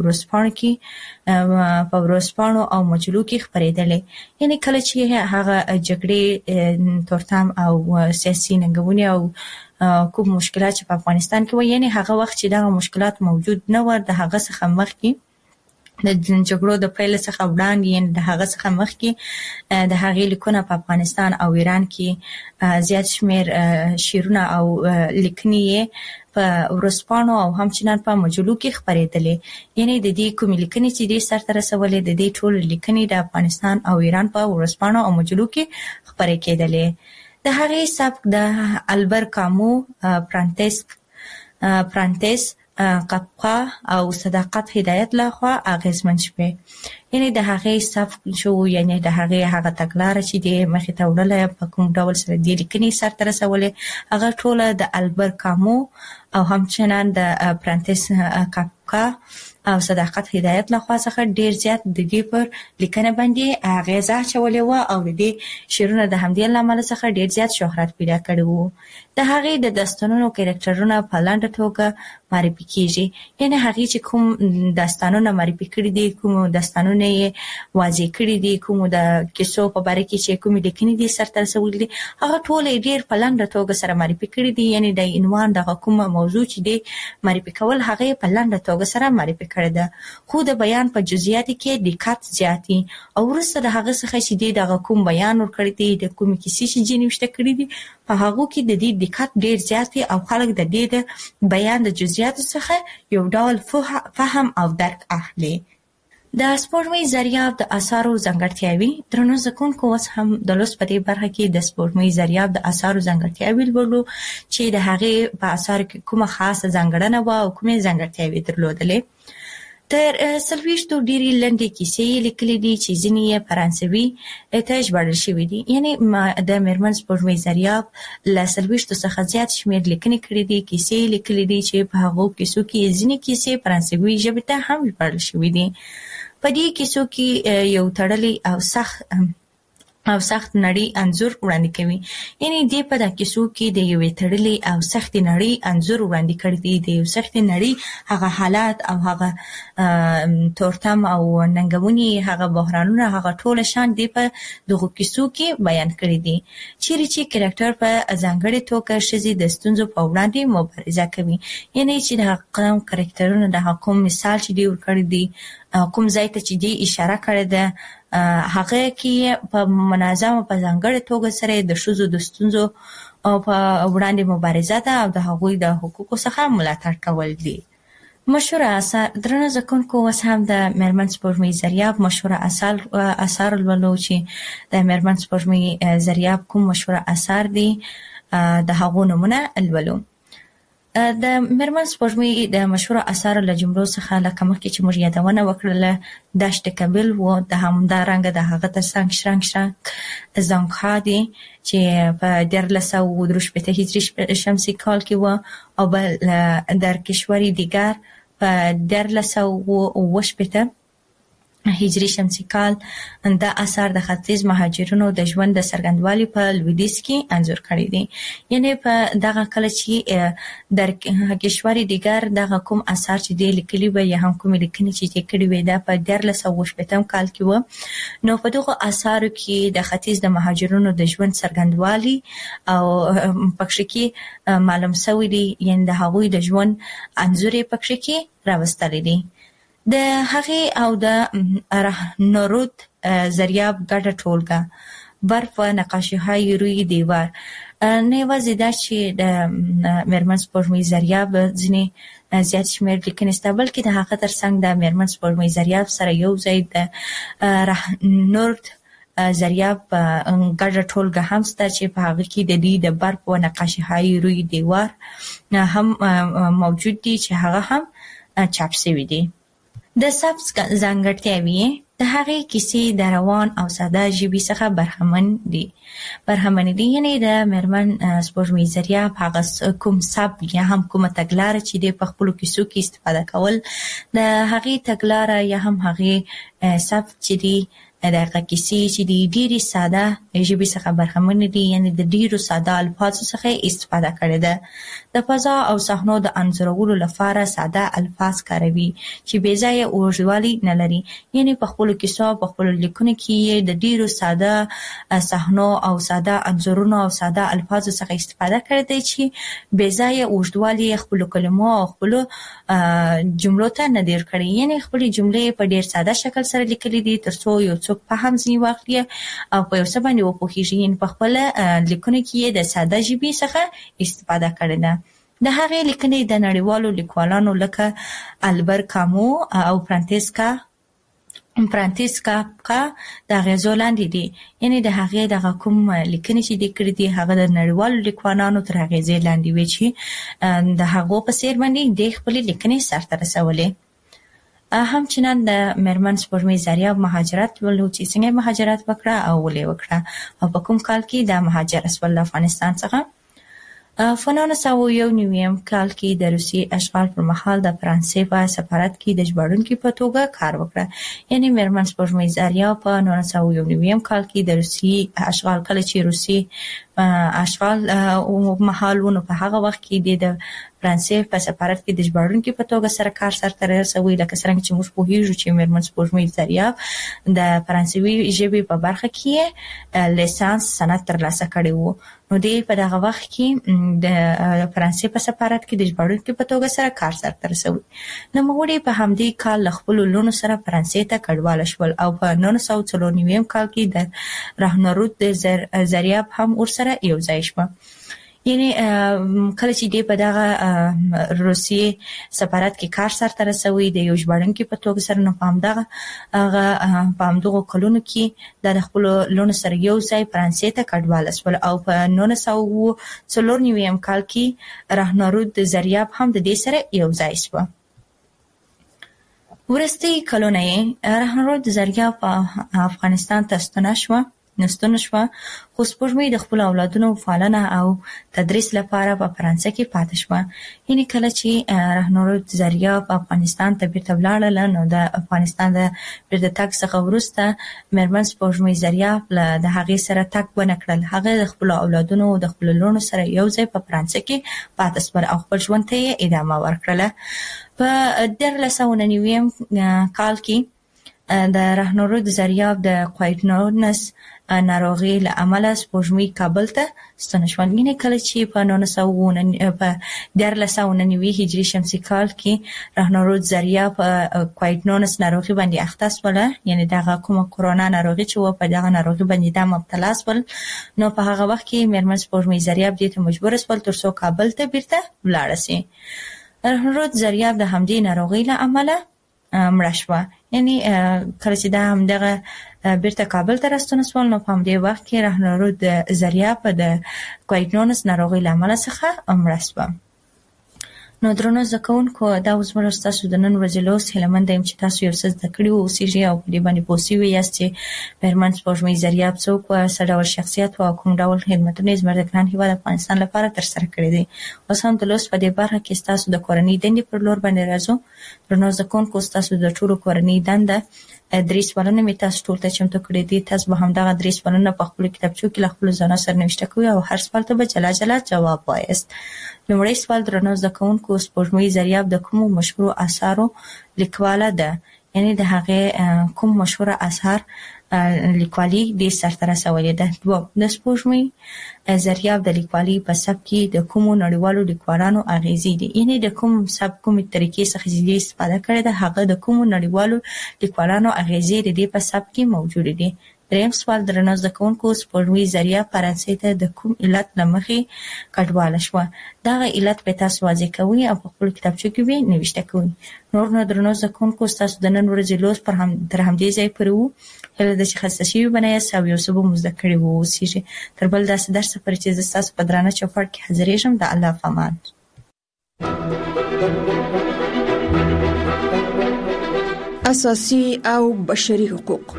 په ورځپاڼو او مجلو کې خپرېدلې. یعنی کله چې هغه جګړې تورتم او سیاسي ننګونې او کوم مشکلات چې په افغانستان کې و یعنی هغه وخت چې دغه مشکلات موجود نه و د هغه څخه مخکې د جګړو د پیل څخه وړاندې یعنی د هغه څخه مخکې د هغې لیکونه په افغانستان او ایران کې زیات شمیر شعرونه او لیکنې په ورځپاڼو او همچنان په مجلو کې خپرېدلې. یعنی د دې کومې لیکنې چې دې سرته رسولې د دې ټول لیکنې د افغانستان او ایران په ورځپاڼو او مجلو کې خپرې کېدلې. د هغې سبک د البر کامو پرانتس قفقه او صداقت هدایت لخوا اغیزمن شوه. یعنی د هغې سبک شو یعنی د هغه تګلاره چې د مخې ته وړله په کوم ډول سره د لیکنې سرته رسولې هغه ټوله د البر کامو او همچنان د پرانتس قفقه او صداقت هدایت لخوا څخه ډیر زیات د دې پر لیکنه باندې اغیزه اچولې و او د دې شعرونه د همدې لامل څخه ډیر زیات شهرت پیدا کړی و. د هغې د داستانونو کریکټرونه په لنډه توګه معرفي کیږي. یعنی هغې چې کوم داستانونه معرفي کړي دي کوم داستانونه فکټورونه یې واضح کړي دي، کوم د کیسو په باره کې چې کوم لیکنې دي سرته رسولي دي، هغه ټول ډیر په لنډه توګه سره معرفي کړي دي. یعنی د عنوان د کوم موضوع چې دی معرفي کول هغه په لنډه توګه سره معرفي کړي ده، خو د بیان په جزئیات کې دقت زیاتی او ورسره د هغه څخه چې دی د کوم بیان ورکړي دي د کوم کیسې چې جنوشته کړي دي په هغه کې د دې دقت ډیر زیاتی او خلک د دې د بیان د جزئیات څخه یو ډول فهم او درک اخلي. د سپوږمۍ ذریاب د آثارو ځانګړتیاوي درنو زکونکو اوس هم د لوست په دې برخه کې د سپوږمۍ ذریاب د آثارو ځانګړتیاوي ولولو چې د هغه په آثارو کې کومه خاصه ځانګړنه و او کومه ځانګړتیاوي درلودلې. تر سلويشتو ډيري لنډې کیسې لیکلې دي چې ځینې یې فرانسوي ته ژباړل شوي دي. یعنی د میرمن سپوږمۍ ذریاب له سلويشتو څخه زیات شمېر لیکنې کړې دي، کیسې لیکلې دي چې په هغو کیسو کې ځینې کیسې فرانسوي ژبې ته هم ژباړل شوي دي. په دې کیسو کې یو تړلی او سخت نړۍ انځور وړاندې کوي. یعنی دې په د کیسو کې د یوې تړلې او سخت نړۍ انځور وړاندې کړی دی. د یو سخت نړۍ هغه حالات او هغه تورتم او ننګونې، هغه بحرانونه، هغه ټول شان دی په دغه کیسو کې بیان کړی دي. چیرې چې کریکټر په ځانګړې توګه ښځې د ستونزو په وړاندې مبارزه کوي. یعنی چې د کریکټرونو د کوم مثال چې دی ورکړی دی، کوم ځای ته چې دی اشاره کړې ده، هغه کې په منظمه په ځانګړې توګه سره د ښځو د ستونزو په وړاندې مبارزه ده او د هغوی د حقوقو څخه ملاتړ کول دي. مشهور آثار درنو زکونکو اوس هم د میرمن سپوږمۍ ذریاب مشهور آثار لولو چې د میرمن سپوږمۍ ذریاب کوم مشهور آثار دي د هغو نمونه لولو. د میرمن سپوږمۍ د مشهور آثارو له جملو څخه لکه مخکې چې موږ یادونه وکړله دشت کابل و، د همدارنګه د هغه ترڅنګ شرنګ زانګها دي چې په 1363 هجري شمسي کال کې و، او بل در کشوری دیگر په 1380 هجري شمسي کال. دا اثر د ختیځ مهاجرونو د ژوند د څرګندوالي په لویدیځ کې انځور کړی دی. یعنی په دغه کله چې در کشوري دیگر دغه کوم اثر چې دی لیکلي و یا هم کوم لیکنې چې کړي وي دا په 1380 کال کې و، نو په دغه اثارو کې د ختیځ د مهاجرونو د ژوند څرګندوالي او پکښې کې معلوم شوی دی. یعنی د هغوی د ژوند انځور یې پکښې کې راوستلی دی. د هغې او د رهنورود ذریاب ګډه ټولګه برف و نقاشی‌های روی دیوار. نه یوازې دا چې د میرمن سپوږمۍ ذریاب ځینې زیات شمېر لیکنې شته، بلکې د هغه ترڅنګ د میرمن سپوږمۍ ذریاب سره یو ځای د رهنورود ذریاب ګډه ټولګه هم شته چې په هغه کې د دې د برف و نقاشی‌های روی دیوار هم موجود دي چې هغه هم چاپ شوي دي. د سبز ځانګړتیاوې د هغې کیسې د روان او ساده ژبې څخه برخمن دي. یعنی د میرمن سپوږمۍ ذریاب هغه کوم سبک یا هم کومه تګلاره چې د په خپلو کیسو کې استفاده کول، د هغې تګلاره یا هم هغې سبک چې دی د هغه کیسې چې دی ډېرې ساده ژبې څخه برخمن دي. یعنی د ډېرو ساده الفاظو څخه استفاده کړې ده. د فضا او صحنو د انځورولو لپاره ساده الفاظ کاروي چې بې ځایه اوږدوالی نه لري. یعنی په خپلو کیسو په خپلو لیکنو کې د ډېرو ساده صحنو او ساده انځورونو او ساده الفاظو څخه استفاده کړې ده چې بې ځایه اوږدوالی خپلو کلمو او خپلو جملو ته نه ډېر کړي. یعنی خپلې جملې په ډېر ساده شکل سره لیکلي دي تر څو یو څوک په هم ځینې واخلي او په یو څه باندې وپوهېږي. یعنې په خپله لیکنو کې یې د ساده ژبې څخه استفاده کړې ده. د هغې لیکنې د نړیوالو لیکوالانو لکه البر کامو او فرانسیس کافکا د اغېزو لاندې دي. یعنې د هغې دغه کوم لیکنې چې دي کړي دي هغه د نړیوالو لیکوالانو تر اغېزې لاندې وي چې د هغو په څېر باندې د خپلې لیکنې سرته رسولې. همچنان د میرمن سپوږمۍ ذریاب مهاجرت ولو چې څنګه مهاجرت وکړه او ولې وکړه او په کوم کال کې د مهاجرت ول افغانستان څخه. په 1991 کال کې د روسي اشغال پر مهال د فرانسې په سفارت کې د ژباړونکي په توګه کار وکړه. یعنی میرمن سپوږمۍ ذریاب په 1991 کال کې د روسي اشغال کله چې روسي اشغال او محلونو په هغه وخت کې د فرانسې په سفارت کې د ژباړونکو په توګه سره کار سره رسوي لکه څنګه چې موږ پوهیږو چې میرمن سپوږمۍ زریاب د فرانسوي ژبې په برخه کې لیسانس سند ترلاسه کړی وو. نو دې په دغه وخت کې د فرانسې په سفارت کې د ژباړونکو په توګه سره کار سره رسوي. نو موږ په همدې کال خپل لونو سره فرانسې ته کډوال شول او په 1994 کال کې د راهنرود د زریاب هم ورسره یو ځای شو. یعنی کله چې دې په دغه روسیې سفارت کې کار سره رسوي د یو ژباړونکو په توګه سره، نو په همدغه کلونو کې د خپل لونو سره یو ځای فرانسې ته کډوال شول او په 1994 کال کې راهنرود د زریاب هم د دې سره یو ځای شو. ورستي کلونه راهنرود د زریاب په افغانستان ته ستنه شو، خو سپوږمۍ د خپل اولادونو پالنه او تدریس لپاره په فرانسه کې پاتې شو. یعنی کله چې راهنرود زریاب افغانستان ته بیرته ولاړل، نو د افغانستان د بیرته تګ څخه وروسته میرمن سپوږمۍ زریاب د هغې سره تګ ونه کړل. هغه د خپل اولادونو د خپل لونو سره یو ځای په فرانسه کې پاتې شو او خپل ژوند ته یې ادامه ورکړه. په 1990 کال کې د راهنرود زریاب د کوایټنونس ناروغي له امله سپوږمۍ کابل ته ستنه شو. یعنی کله چې په 1990 هجري شمسي کال کې راهنرود زریاب کوایټنونس ناروغي باندې اخته شوله، یعنی دغه کومه کرونا ناروغي چې و په دغه ناروغي باندې د مبتلا شول. نو په هغه وخت کې میرمن سپوږمۍ زریاب دې ته مجبور شول ترڅو کابل ته بیرته ولاړ شي. راهنرود زریاب د همدې ناروغي له امله مړه شوه. یعنی کله چې دا همدغه بیرته کابل ته راستنه شول، نو په همدې وخت کې راهنرود زریاب د کوایټنونس ناروغي له امله څخه مړه شوه. نو درنو زده کوونکو، دا اوس موږ تاسو د نن ورځې لوست هیلمن یم چې تاسو یو څه زده کړي اوسئ او په دې باندې پوه شوي یاست چې میرمن سپوږمۍ زریاب څوک وه، څه ډول شخصیت و او کوم ډول خدمتونه یې زموږ د ګران هېواد افغانستان لپاره ترسره کړي دي. اوس هم د لوست په دې برخه کې ستاسو د کورنۍ دندې پر لور باندې راځو. درنو زده کوونکو، ستاسو د ټولو کورنۍ دنده 3 سوالونه مې تاسو ټول ته چمتو کړي دي. تاسو به همدغه 3 سوالونه په خپل کتابچو کې له خپل ځانه سره نوشته کوئ او هر سوال ته به جلا جلا جواب وایاست. لومړی سوال درنو زده کوونکو، سپوږمۍ زریاب د کومو مشهورو اثارو لیکواله ده؟ یعنی د هغې کوم مشهوره اثار لیکوالي دې سرته رسولې ده. دوم، د سپوږمۍ زریاب د لیکوالي په سبک کې د کومو نړیوالو لیکوالانو اغیزې دي؟ یعنی د کوم سبک کومې طریقې څخه چې استفاده کړې ده، هغه د کومو نړیوالو لیکوالانو اغیزې د دې په سبک کې موجود دي. دریم سوال درنو زده کوونکو، سپوږمۍ زریاب فرانسې ته د کوم علت له مخې کډواله شوه؟ دغه علت به تاسو واضح کوئ او په خپلو کتابچو کې به نوشته کوئ. نور نو درنو زده کوونکو، ستاسو د نن ورځې لوست تر همدې ځای پورې و. هیله ده چې ښایسته شوي به نه یاست او یو څه به مو زده کړي واوسیږي. تر بل داسې درسه پورې چې زه ستاسو په درانه چوپړ کې حاضرېږم، د الله په امان. اساسي او بشري حقوق.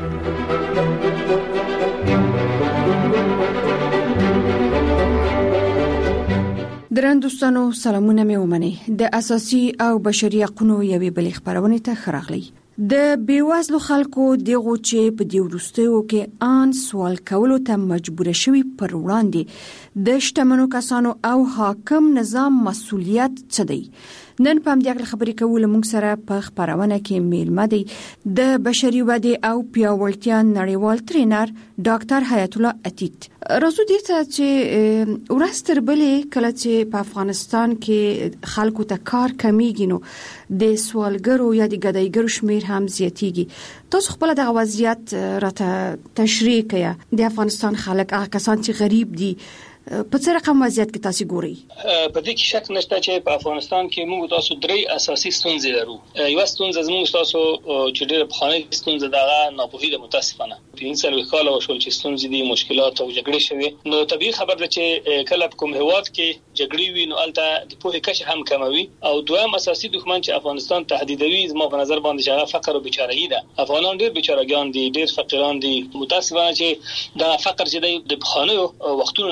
درن دوستانو، سلامونه مې ومنئ. د اساسي او بشري حقوقو یوې بلې خبرونه ته خراغلی. د بیوزلو خلکو دغه چې په دې وروستیو کې ان سوال کولو ته مجبور شوي پر وړاندې د شتمنو کسانو او حاکم نظام مسؤلیت څه دی؟ نن په همدې خبرې کول موږ سره په خبرونه کې میلمه دی د بشري ودې او پیاوړتیا نړیوال ټرینر ډاکټر حیات الله عتیق. راځو دې ته چې ورستر بلې کله چې په افغانستان کې خلکو ته کار کمیږي، نو د سوالګرو یا د ګدایګرو شمیر هم زیاتیږي. تاسو خپل د وضعیت راته تشریح کړئ. د افغانستان خلک هغه کسان چې غریب دي په څه رقم وضعیت کې تاسو ګورئ؟ په دې کې شک نشته چې په افغانستان کې موږ تاسو درې اساسي ستونزې لرو. یو ستونزه زموږ تاسو چې ډېر په خانه ستونزه دغه ناپوهي د متاسفانه 3 کال وشول چې ستونزې دي، مشکلات او جګړې شوي. نو طبيعي خبر ده چې کله په کوم هیواد کې جګړې وي نو الته د پوهې کچه هم کموي. او دویم اساسي دښمن چې افغانستان تهدیدوي زما په نظر باندې چې فقر او بیچارهګي ده. افغانان ډېر بیچارهګان دي، ډېر فقیران دي. متاسفانه چې دا فقر چې د خانه وختونو په میراث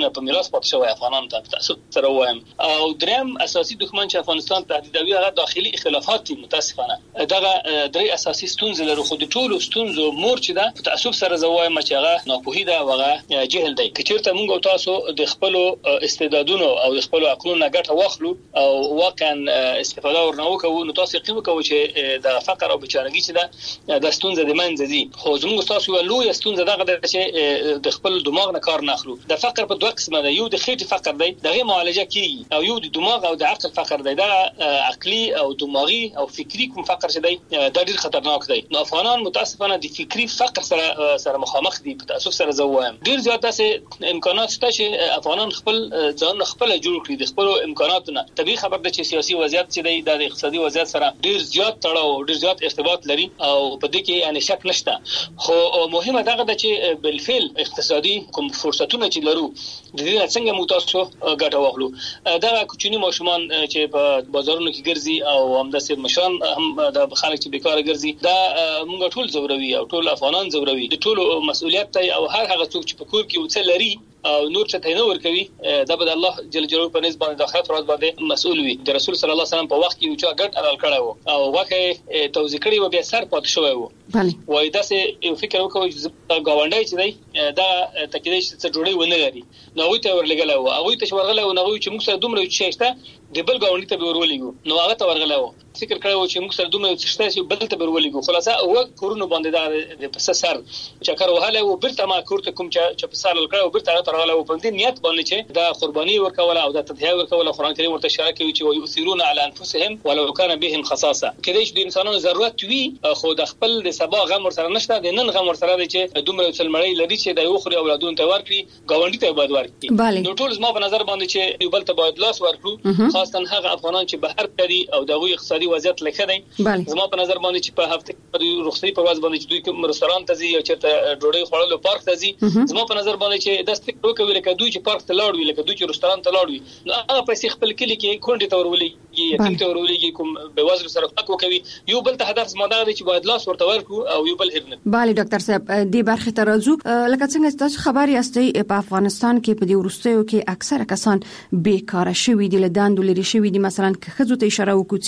لاس پاتې شوی افغانان ته تاسو سره وایم. او دریم اساسي دښمن چې افغانستان تهدیدوي هغه داخلي اختلافات دي. متاسفانه دغه درې اساسي ستونزې لري، خو د ټولو ستونزو مور چې ده په تاسو سره زوایم چې هغه ناپوهي ده، هغه جهل دی. کچېرته موږ او تاسو د خپل استعدادونو او د خپل عقلونو ګټه واخلو او واقعا استفاده ورنو کوو، نو تاسو یقین وکړئ چې د فقر او بېچارهګي چې ده د ستونزې د منځ دي. خو زموږ تاسو یو لوی ستونزه دغه ده چې د خپل دماغ نه کار نه اخلو. د فقر په دوه قسمه ده، یو د خېټې فقر دی، دغه معالجه کیږي، او یو د دماغ او د عقل فقر دی. دا عقلي او دماغي او فکری کوم فقر چې دی دا ډیر خطرناک دی. نو افغانان متاسفانه د فکری فقر سره مخامخ دي. په تاسو سره زوایم ډیر زیات داسې امکانات شته چې افغانان خپل ځان خپل جوړ کړي د خپل امکاناتونو. طبيعي خبر ده چې سیاسي وضعیت چې دی د اقتصادي وضعیت سره ډیر زیات تړاو ډیر زیات ارتباط لري او په دې کې یعنی شک نشته. خو مهمه دغه ده چې بالفعل اقتصادي کوم فرصتونه چې لرو د دې څنګه متاسو ګټه واخلو. دا کوچني ماشومان چې په بازارونو کې ګرځي او همداسې مشان هم د خلک چې بیکاره ګرځي، دا موږ ټول زوروي او ټول افغانان زوروي. د ټولو مسؤلیت دی او هر هغه څوک چې په کور کې وڅ لري او نور څه ته نه ور کوي، دا به الله جل جلاله په نسبت باندې د آخرت ورځ باندې مسؤل وي. د رسول صلی الله علیه وسلم په وخت کې یو چا ګډ حلال کړی وو او واقع توزیع کړی و، بیا سر پات شوی وو. وای دا سه یو فکر وکوي چې گاونډي چې دی دا تکیدې چې جوړي ونه لري، نو وي ته ورلګل او هغه ته ورغله او نو چې موږ سره دومره شېشته د بل گاونډي ته ورولېګو، نو هغه ته ورغله و فکر کړو چې موږ سره دومره شېشته چې بل ته ورولېګو. خلاصه او کورونو باندې دا په سر چکر وهاله او برته ما کورته کوم چې په سر لکړو برته هغه ترغله او په دې نیت باندې چې دا قرباني ورکول او دا تضحیه ورکول. قرآن کریم ورته اشاره کوي چې ويؤثرون على انفسهم ولو كان بهم خصاصه. کله چې د انسانانو ضرورت وي خو د خپل د سبا غم ور سره نشته، د نن غم ور سره دی چې دومره څلمړی لري چې د یو خوري اولادونو ته ورکړي، گاونډي ته باید ورکړي. نو ټول زما په نظر باندې چې یو بل ته باید لاس ورکړو، خاصه هغه افغانان چې بهر کړي او دغه اقتصادي وضعیت لکه دی. زما په نظر باندې چې په هفته کې رخصتي په ورځ باندې چې دوی کوم رستوران ته ځي او چې ډوډۍ خوړلو پارک ته ځي، زما په نظر باندې چې د ستګ وکوي لکه دوی چې پارک ته لاړ وي، لکه دوی چې رستوران ته لاړ وي، نو هغه پیسې خپل کلی کې کونډې ته ورولېږي، یتیم ته ورولېږي، کوم به وزر سره فق وکوي. یو بل ته هدف زما دا دی چې باید لاس ورته ورکړو او یو بل هرنه. bali ډاکټر صاحب دې برخه ته راځو. لکه څنګه تاسو خبري استئ په افغانستان کې په دې ورستیو کې اکثره کسان بیکاره شوي دي، له دندو لري شوي دي. مثلا که خزو ته اشاره وکړو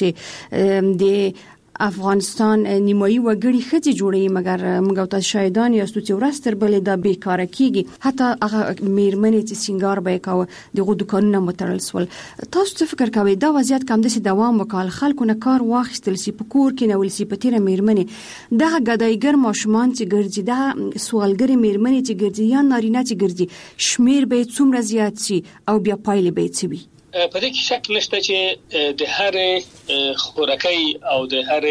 چې د افغانستان نیمایي وګړي خځې جوړي، مګر موږ تاسو شاهدان یاستو چې ورستر بلې د بیکاره کیږي، حتی هغه میرمنې چې سنگار به کاوه دغه دکانونه متړل سول. تاسو څه فکر کوئ دا وضعیت کوم دسي دوام وکړ، خلکو نه کار واخیستل سي، په کور کې نه ول سي، په تیر میرمنې دغه غدایګر ماشومان چې ګرځي، دا سوالګر میرمنې چې ګرځي یا نارینه چې ګرځي، شمیر به څومره زیات سي او بیا پایلې به څه وي؟ په دې کې شک نشته چې د هر خورکۍ او د هر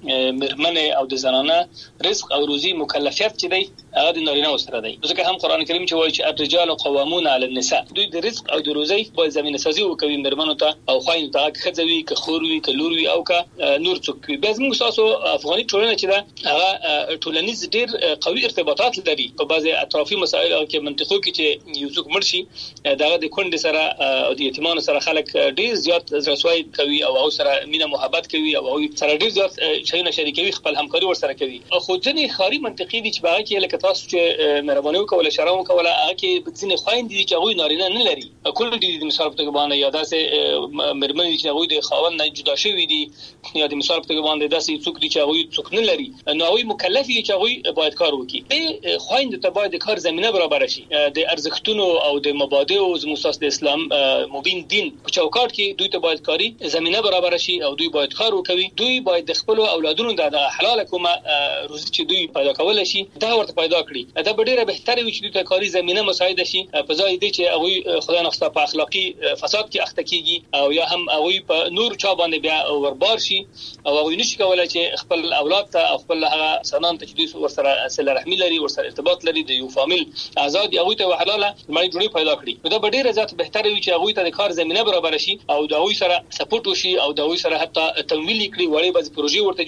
مرمنه او د زنانه رزق او روزي مکلفیت چې دی هغه د نارینه سره دی. ځکه هم قران کریم چې وایي چې الرجال قوامون علی النساء، دوی د رزق او د روزي په زمينه سازي وکوي مرمنو ته او خاين ته خځوي که خوروي که لوروي او که نور څوک. به موږ تاسو افغاني ټولنه چې دا هغه ټولنیز ډیر قوي ارتباطات لري په بعضي اطرافي مسایل او کې منطقو کې چې یو څوک مرشي دغه د کونډې سره او د یتیمانو سره خلک ډیر زیات رسوي کوي او سره مینه محبت کوي او سره ډیر زیات شینه شریکوي، خپل همکاري ور سره کوي. خو ځنې خاري منطقي دي چې باغ کې لکه تاسو چې مهرباني وکول اشاره وکول هغه کې ځنې خاين دي چې هغه نارینه نه لري، کله دي د مثال په باندې یا داسې مرمنې چې هغه د خاوند نه جدا شوی دي یا د مثال په باندې داسې څوک دي چې هغه څوک نه لري، نو هغه مکلف دي چې هغه باید کار وکړي. به خاين ته باید کار زمينه برابر شي، د ارزښتونو او د مبادئ او زموږ د اسلام مبین دین په چوکاټ کې دوی ته باید کاری زمينه برابر شي او دوی باید کار وکړي. دوی باید د خپل اولادونو د حلال کومه روزي چې دوی پیدا کول شي دا ورته پیدا کړي. دا ډیره بهتره وي چې دوی ته کاری زمينه مساعده شي په ځای دي چې هغه خدای نخسته په اخلاقی فساد کې اخته کیږي او یا هم هغه په نور چا باندې بیا وربار شي او هغه نشي کولای چې خپل اولاد ته او خپل هغه سنان ته چې دوی ورسره صله رحمی لري ورسره ارتباط لري د یو فامیل آزاد هغه ته حلاله مړی جوړي پیدا کړي. دا ډیره ذات بهتره وي چې هغه ته د کار زمينه برابر شي او د هغه سره سپورټ وشي او د هغه سره حتی تمویل کړي وړي بعض پروژې ورته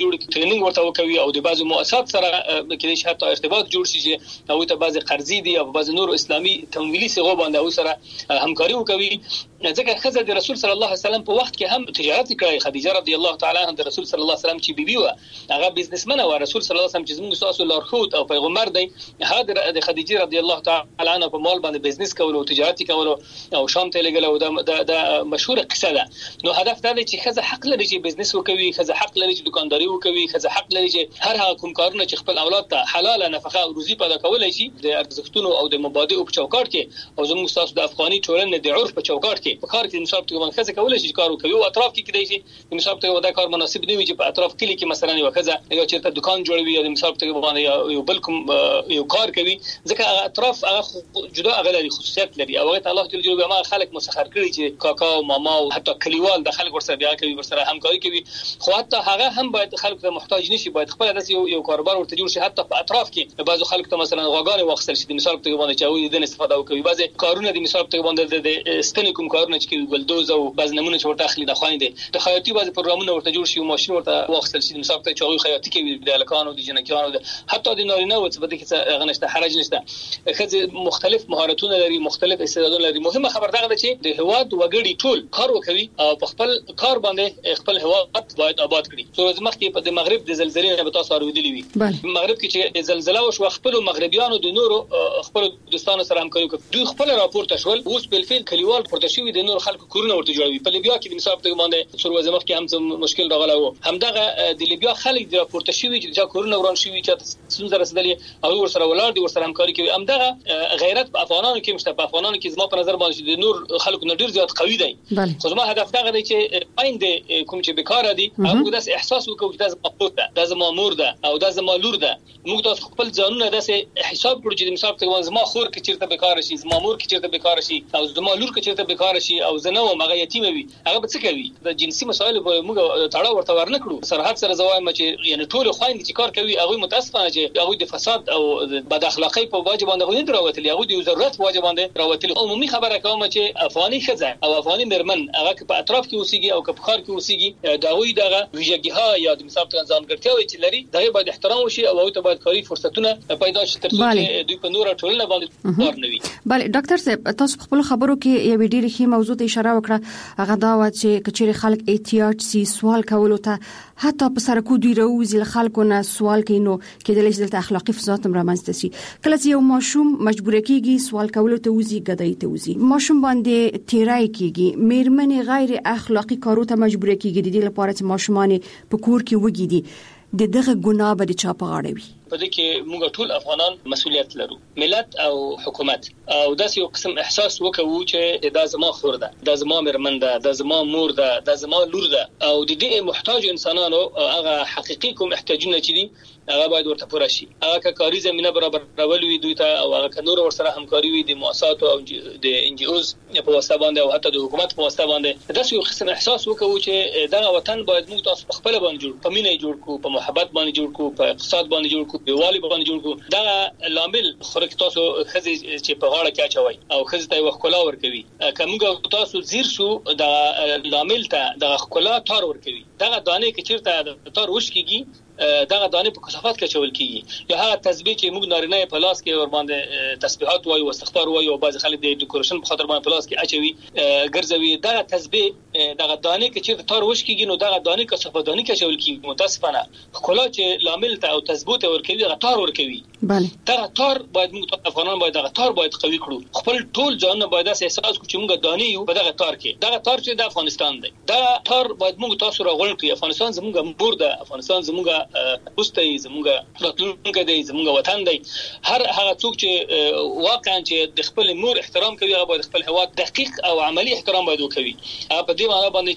جوړ کړي ټریننګ ورته وکوي او د بعضو مؤسسات سره کې شي حتی ارتباط جوړ شي چې او ته بعضي قرضې دي او بعضي نور اسلامي تمویلي صيغه باندې او سره همکاري وکوي. ځکه خزه د رسول صلی الله علیه وسلم په وخت کې هم تجارت کړی. خدیجه رضی الله تعالی عنها د رسول صلی الله علیه وسلم چې بیبي و هغه بزنسمن و. رسول صلی الله علیه وسلم چې زموږ تاسو لارښود او پیغمبر دی هغه د خدیجه رضی الله تعالی عنها په مال باندې بزنس کول او تجارت کول او شام ته لګل او د مشهور قصه ده. نو هدف دا دی چې خزه حق لري چې بزنس وکوي، خزه حق لري چې دکانداري وکوي، خزه حق لري چې هر هغه کوم کارونه چې خپل اولاد ته حلاله نفقه او روزي پیدا کولای شي د ارزښتونو او د مبادئ په چوکاټ کې او زموږ تاسو د افغاني ټولنې د عرف په چوکاټ کې په کار کې مثال باندې خزه کولای شي کار وکوي او اطراف کې کېدای شي مثال ته ودا کار مناسب دی چې په اطراف کې کې مثلا یو خزه یو چیرته دکان جوړوي یا مثال ته باندې یو بل کوم یو کار کوي ځکه اطراف هغه جدا غلري خصوصیت لري او هغه الله تعالی جوړ ما خلک مسخر کړي چې کاکا او ماما او حتی کلیوال د خلک ورسره بیا کوي ورسره همکاري کوي. خو حتی هغه هم باید خلک ته محتاج نشي، باید خپل د یو کاروبار ورته جوړ شي. حتی په اطراف کې بعضو خلک ته مثلا غواګانې واخصل شي مثال ته باندې چې د استفاده وکوي. بعضي کارونه د مثال ته باندې د ستنې کوم کارونه چې کوي ګلدوز او بعض نمونه چې ورته اخلي د خويندې د خیاطي بعضي پروګرامونه ورته جوړ شي او ماشين ورته واخصل شي مثال ته چې خیاطي کوي د الکانو د جنکانو حتی د نارینه او څه بده کې غنښت حرج نشته. خځه مختلف مهارتونه لري، مختلف استعدادونه لري. مهمه خبر دا ده چې د هواد وګړي ټول کار وکوي او په خپل کار باندې خپل هواد باید آباد کړي. څو مخکې په د مغرب د زلزلې به تاسو اوریدلی وي. مغرب کې چې زلزلہ وشو خپل مغربيانو د نورو خپل دوستانو سره همکاري وکړي. دوی خپل راپورته شول اوس په فعل کلیوال پورته شوی د نور خلکو کورونه ورته جوړوي. په لیبیا کې د مثال په باندې څو ورځې مخکې هم مشکل راغلی و. همدغه د لیبیا خلک د راپورته شوی چې دا کورونه وران شوی چې څنګه رسیدلی او ورسره ولار دي ورسره همکاري کوي. همدغه غیرت په افغانانو کې مشته په افغانانو کې زما په نظر باندې د نور خلکو نه ډیر زیات قوي دی. خو زما هدف دا دی چې آینده کوم چې بیکار دي هغه داس احساس وکړي چې دا زما خپل ده، دا زما مور ده او دا زما لور ده. موږ تاسو خپل ځانونه داسې حساب کړو چې مثال ته زما خور کې چیرته بیکار شي، زما مور کې چیرته بیکار شي او زما لور کې چیرته بیکار شي او زنه او مغه یتیم وي هغه به څه کوي؟ د جنسي مسایل به موږ تاړه ورته ورنکړو. سرحد سره زوایم چې یعنی ټول خويند چې کار کوي هغه متاسفانه چې هغه د فساد او بد اخلاقی په واجب باندې غوښتل راوتلی، هغه د ضرورت واجب باندې راوتلی. عمومي خبره کوم چې افغاني خزه او افغاني مرمن هغه په اطراف کې اوسېږي او په خار کې اوسېږي دا وی دغه ویژګیها یا د مثال ته ځانګړتیاوې چې لري دا باید احترام وشي او ته باید کاري فرصتونه پیدا شي ترڅو چې دوی په نور ټولنه باندې کار نه وي. بله ډاکټر صاحب تاسو خپل خبرو کې یو ډېر ښه موضوع ته اشاره وکړه. هغه دا و چې کچېر خلک احتیاج سي سوال کولو ته حتی په سرکو دوی راوځي له خلکو نه سوال کوي نو کېدلی شي د اخلاقی فساد هم رامنځته شي. کله چې یو ماشوم مجبور کیږي سوال کولو ته وځي ګدای ته وځي ماشوم باندې تیرای کیږي میرمنې غیر اخلاقی کارو ته مجبور کیږي د دې لپاره چې ماشومان په کور کې وګیدي د دغه ګناه به چا په غاړه وي. په دې کې موږ ټول افغانان مسؤلیت لرو، ملت او حکومت، او داسې یو قسم احساس وکړو چې دا زما خور ده، دا زما مرمن ده، دا زما مور ده، دا زما لور ده او د دې محتاج انسانانو هغه حقيقي کوم احتیاجونه چې دي هغه باید ورته پوره شي. هغه کاري زمينه برابرول وي دوی ته او هغه نور ورسره همکاري وي د مؤسسات او د ان جي اوز په واسطه باندې او حتی د حکومت په واسطه باندې. داسې یو قسم احساس وکړو چې دا وطن باید موږ تاسو په خپل باندې جوړ، په مینه جوړ کو، په محبت باندې جوړ کو، په اقتصاد باندې جوړ کو، په والی باندې جوړ کو. دا لامل خورک تاسو خزي چې په غاړه کې اچوي او خزي ته وخلا ور کوي. کومګه تاسو زیر شو دا لامل ته د خلا تار ور کوي. دا دانه کې چیرته تار وش کیږي دغه دانه په کثافات کې چول کیږي. یا هغه تسبیح چې موږ نارینه په لاس کې ور باندې تسبیحات وایو او استغفار وایو او بعض خلک د ډیکوریشن په خاطر باندې په لاس کې اچوي ګرځوي. دغه تسبیح دغه دانه کې چې تار وش کیږي نو دغه دانه کثافات دانه کې چول کیږي. متاسفانه خلا چې لامل ته او تثبوت ور کوي دغه تار ور کوي. بله دغه تار باید موږ افغانان باید دغه تار باید قوي کړو. خپل ټول ځان باید احساس کړو چې موږ دانه یو په دغه تار کې. دغه تار چې د افغانستان دی، دا تار باید موږ تاسو راغول کړو. افغانستان زموږ مور ده، افغانستان زموږ پوسټ زموږ راتلونکي دی، زموږ وطن دی. هر هغه څوک چې واقعا چې د خپل مور احترام کوي هغه باید خپل هواد دقیق او عملی احترام باید وکوي. په دې معنی باندې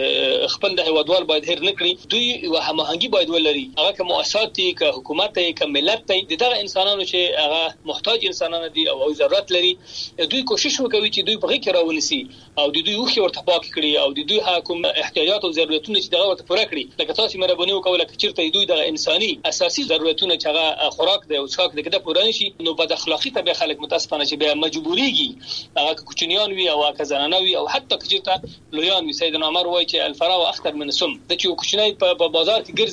چې خپل د هوادوال باید هیر نکړي. دوی هماهنګي باید ولري. هغه کوم مؤسسات دي، که حکومت دی، که ملت دی، دغه انسانانو چې هغه محتاج انسانان دي او ضرورت لري، دوی کوشش وکوي چې دوی په غي کې راونسي او د دوی وخت ورته پاک کړي او د دوی حکوم احتیاجات او ضرورتونه چې دغه ورته پوره کړي. لکه تاسو مهرباني وکوله چې چیرته دوی د انساني اساسي ضرورتونه چې هغه خوراک دی او څښاک دی کده پوره نشي نو بد اخلاقی ته به خلک متاسفانه چې به مجبوريږي هغه کوچنیان وي او هغه زنانه وي او حتی چې لویان وي. سیدنا عمر وایي چې الفراو اخطر من السم. د چې کوچنی په بازار کې ګرځي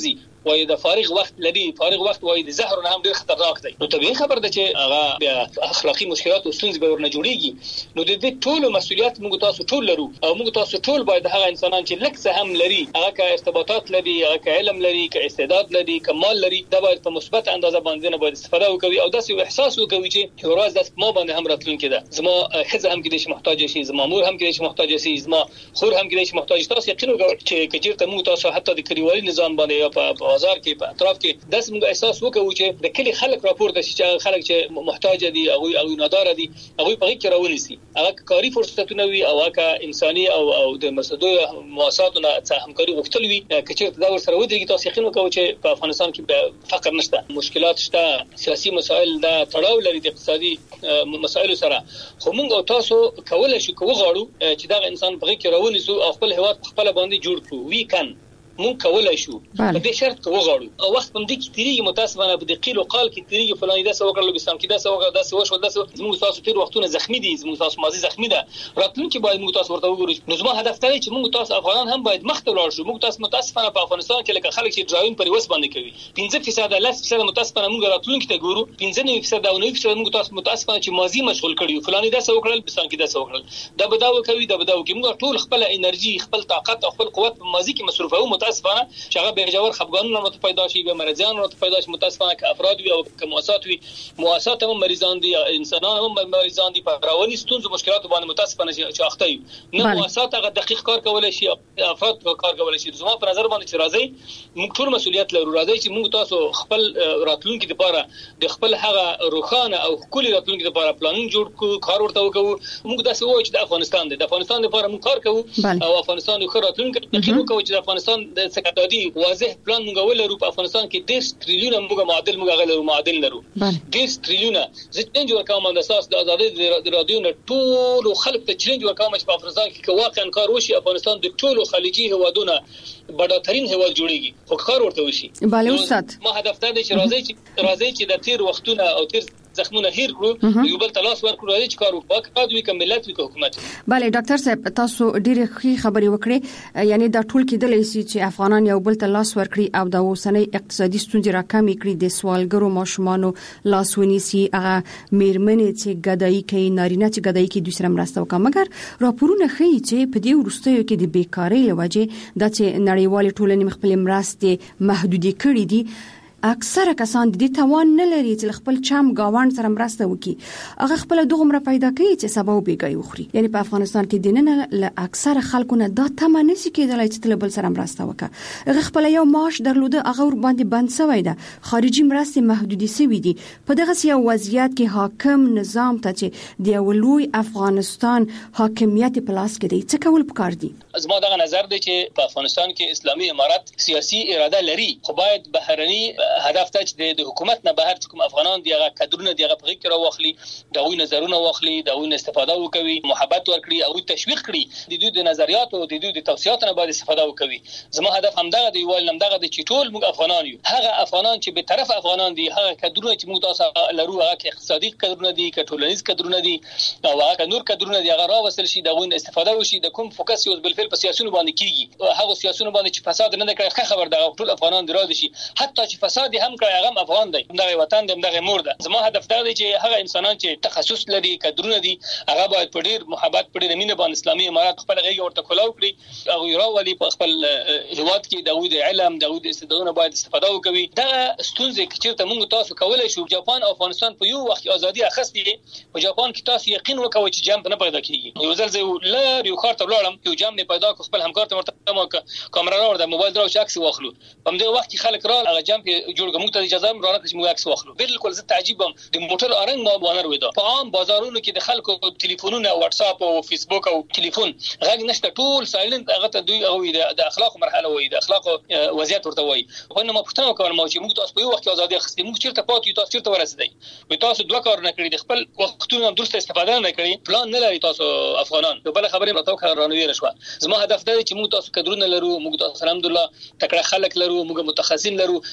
وایي د فارغ وخت لري، فارغ وخت وایي د زهر نه هم ډیر خطرناک دی. نو طبيعي خبر ده چې هغه بیا اخلاقی مشکلات او ستونزې به ورنه جوړيږي. نو د دې ټولو مسؤلیت موږ تاسو ټول لرو او موږ تاسو ټول باید هغه انسانان چې لکه څه هم لري، هغه که ارتباطات لري، هغه که علم لري، که استعداد لري، که مال لري، دا باید په مثبت اندازه باندې نه باید استفاده وکړي او داسې احساس وکړي چې یو ورځ داس ما باندې هم راتلونکي ده، زما خزه هم کېدای شي محتاج شي، زما مور هم کېدای شي محتاج شي، زما خور هم کېدای شي محتاج شي. تاسو یقین وکړئ چې کچیرته موږ تاسو حتی د کلیوالي نظام باندې یا په بازار کې په اطراف کې داس موږ احساس وکړو چې د کلی خلک راپورته شي چې خلک چې محتاج دي او نادار دي، هغه په کې راونیسي، هغه کاری فرصتونه وي او هغه انساني او د مسدو مؤسساتونو څخه همکاري غوښتل وي. کچیرته دا ورسره ودرېږي، تاسو یقین وکړئ چې په افغانستان کې فقر نشته، مشکلات شته، سیاسي مسایل دا تړاو لري د اقتصادي مسایلو سره. خو موږ او تاسو کولای شو کوغاړو چې دا انسان په کې راونیسو او خپل هیواد خپل باندې جوړ کړو. وی کان مونږ کولای شو په دې شرط کې وغواړو او وخت هم دې کې تیریږي، متاسفانه په دې قیل او قال کې تیریږي، فلاني دا څه وکړل، لوبستان کې دا څه وکړل، دا څه وشو، دا څه زموږ تاسو تیر وختونه زخمی دي، زموږ تاسو ماضي زخمی ده، راتلونکي باید موږ تاسو ورته وګورو. نو زما هدف دی چې موږ تاسو افغانان هم باید مخ ته ولاړ شو. موږ تاسو متاسفانه په افغانستان کې لکه خلک چې ډراون پر وس باندې کوي 15% 10% متاسفانه موږ راتلونکي ته ګورو 15% او 9% موږ تاسو متاسفانه چې ماضي مشغول کړیو، فلاني دا څه وکړل، لوبستان کې دا څه وکړل، دا بداو کوي، دا بداو کوي. موږ ټول خپل انرژي، خپل طاقت او خپل قوت په ماضي کې مصرفوو، متاسفانه به جوړ خفګانونه مت پیدا شي، به مرزيان مت پیدا شي، متاسفانه که افراد وي او که مؤسسات وي، مؤسسات هم مریضان دي، انسانان هم مریضان دي، په رواني ستونزو مشکلات باندې متاسفانه چې اخته وي. نه مؤسسات هغه دقیق کار کولای شي، افراد کار کولای شي. زما په نظر باندې چې راځي موږ ټول مسؤلیت لرو، راځي چې موږ تاسو خپل راتلونکي لپاره د خپل هغه روخانه او کلی راتلونکي لپاره پلان جوړ کړو، کار ورته وکړو. موږ داسې وایو چې د افغانستان د افغانستان لپاره موږ کار کوو او افغانستان یو ښه راتلونکي تخیل وکړو چې د افغانستان د سکتادي واضح پلان موږ ولرو. په افغانستان کې 10 تریلیونه موږ معادل لرو 10 تریلیونه. زه چیلنج ورکوم د اساس د ازادۍ د رادیو نه ټول خلک ته چیلنج ورکوم چې په افغانستان کې واقعا کار وشي، افغانستان د ټولو خلیجي هوادونو بډاترین هواد جوړیږي، خو کار ورته وشي. بله استاد، ما هدف ته دی چې راځي چې د تیر وختونه او تیر زخمونه هیر کړو، یو بل تلاش ورکړو، راځي چې کار وکړو، کار دوی کملت وي حکومت. بله ډاکټر صاحب، تاسو ډېرې ښې خبرې وکړې، یعنی دا ټول کېدلی شي چې افغانان یو بل تلاش ورکړي او د اوسنۍ اقتصادي ستونزې راکمې کړي، د سوالګرو ماشومانو لاس ونیسي، هغه میرمنې چې ګدایي کوي، نارینه چې ګدایي کوي، دوی سره مرسته وکړي. مګر راپورونه ښیي چې په دې وروستیو کې د بیکارۍ له وجې دا چې نړیوالې ټولنې خپلې مرستې محدودې کړې دي، اکثره کسان د دې توان نه لري چې خپل چم گاوند سره مرسته وکړي. هغه خپل دغه پیدا کوي چې سبا وبېګي وخوري. یعنی په افغانستان کې د نن له اکثره خلکو نه دا تمه نشي کېدلای چې بل سره مرسته وکړي. هغه خپل یو معاش درلوده، هغه ور باندې بند شوی ده، خارجي مرستې محدودې شوې دي. په دغه سیاسي وضعیت کې حاکم نظام ته چې د لوی افغانستان حاکمیت په لاس کې دی، څه کول پکار دي؟ زما دغه نظر دی چې په افغانستان کې اسلامي امارت سیاسي اراده لري، خو باید بهرني هدف ته چې د حکومت نه بهر کوم افغانان دی هغه کډرونه دی هغه په کې راوخلي، دغه نظرونه واخلي، دغه استفاده وکوي، محبت ورکړي او تشویق کړي، د دوی د نظریات او د دوی د توصياتو نه باید استفاده وکوي. زما هدف همدغه دی، ویل همدغه دی چې ټول موږ افغانان یو، هغه افغانان چې به طرف افغانان دي، هغه کډرونه چې موږ تاسو لرو، هغه اقتصادي کډرونه دي، ټولنیز کډرونه دي او هغه نور کډرونه دي، هغه راوصل شي، دغه استفاده وشي، د کوم فوکس یو بل فعل په سیاستونو باندې کیږي، هغه سیاستونو باندې چې فساد نه کوي، خبر دغه ټول افغانان دراد شي، حتی چې فساد هم کوي هغه افغان دی، دغه وطن دی، دغه مور ده. زما هدف دا دی چې هغه انسانان چې تخصص لري، کډرونه دي، هغه باید په ډیر محبت، په ډیر مینه باندې اسلامي امارات خپل غیږ ورته کولاو کړي او راولي په خپل هیواد کې دغه د علم، دغه د استعدادونو باید استفاده وکړي. دغه ستونزې چې موږ تاسو کولای شو، جاپان او افغانستان په یو وخت ازادي اخستې، په جاپان کې تاسو یقین وکوي چې جام نه پیدا کیږي. یو ځل زه لار یو کار ته ولاړم، یو جام نه پیدا کو، خپل همکار ته ورته کامera راوړم، موبایل درو چې عکس واخلو، په دې وخت کې خلک را هغه جام کې جوړ کوم ته اجازه رانه چې موږ عکس واخلو. بالکل زه تعجبم، د موټر ارنګ ما بانر وېدا، په عام بازارونو کې د خلکو ټلیفونونه، واتس اپ او فیسبوک او ټلیفون غږ نشته، ټول سایلنت. هغه ته دوی او د اخلاق مرحله وایي، د اخلاق وضعیت ورته وایي. خو نو ما پوښتنه وکړم چې موږ تاسو په یو وخت کې ازادي اخیستې، موږ چیرته پاتې، تاسو چیرته ورسېدئ؟ وي تاسو دوه کار نه کړی، د خپل وختونو درست استفاده نه کړی، پلان نه لري تاسو افغانان. په بل خبره راته وکړه رانوي رشوه. زما هدف دی چې موږ تاسو کډرونه لرو، موږ تاسو الحمدلله تکړه خلک لرو، موږ متخصصین لرو، تاسو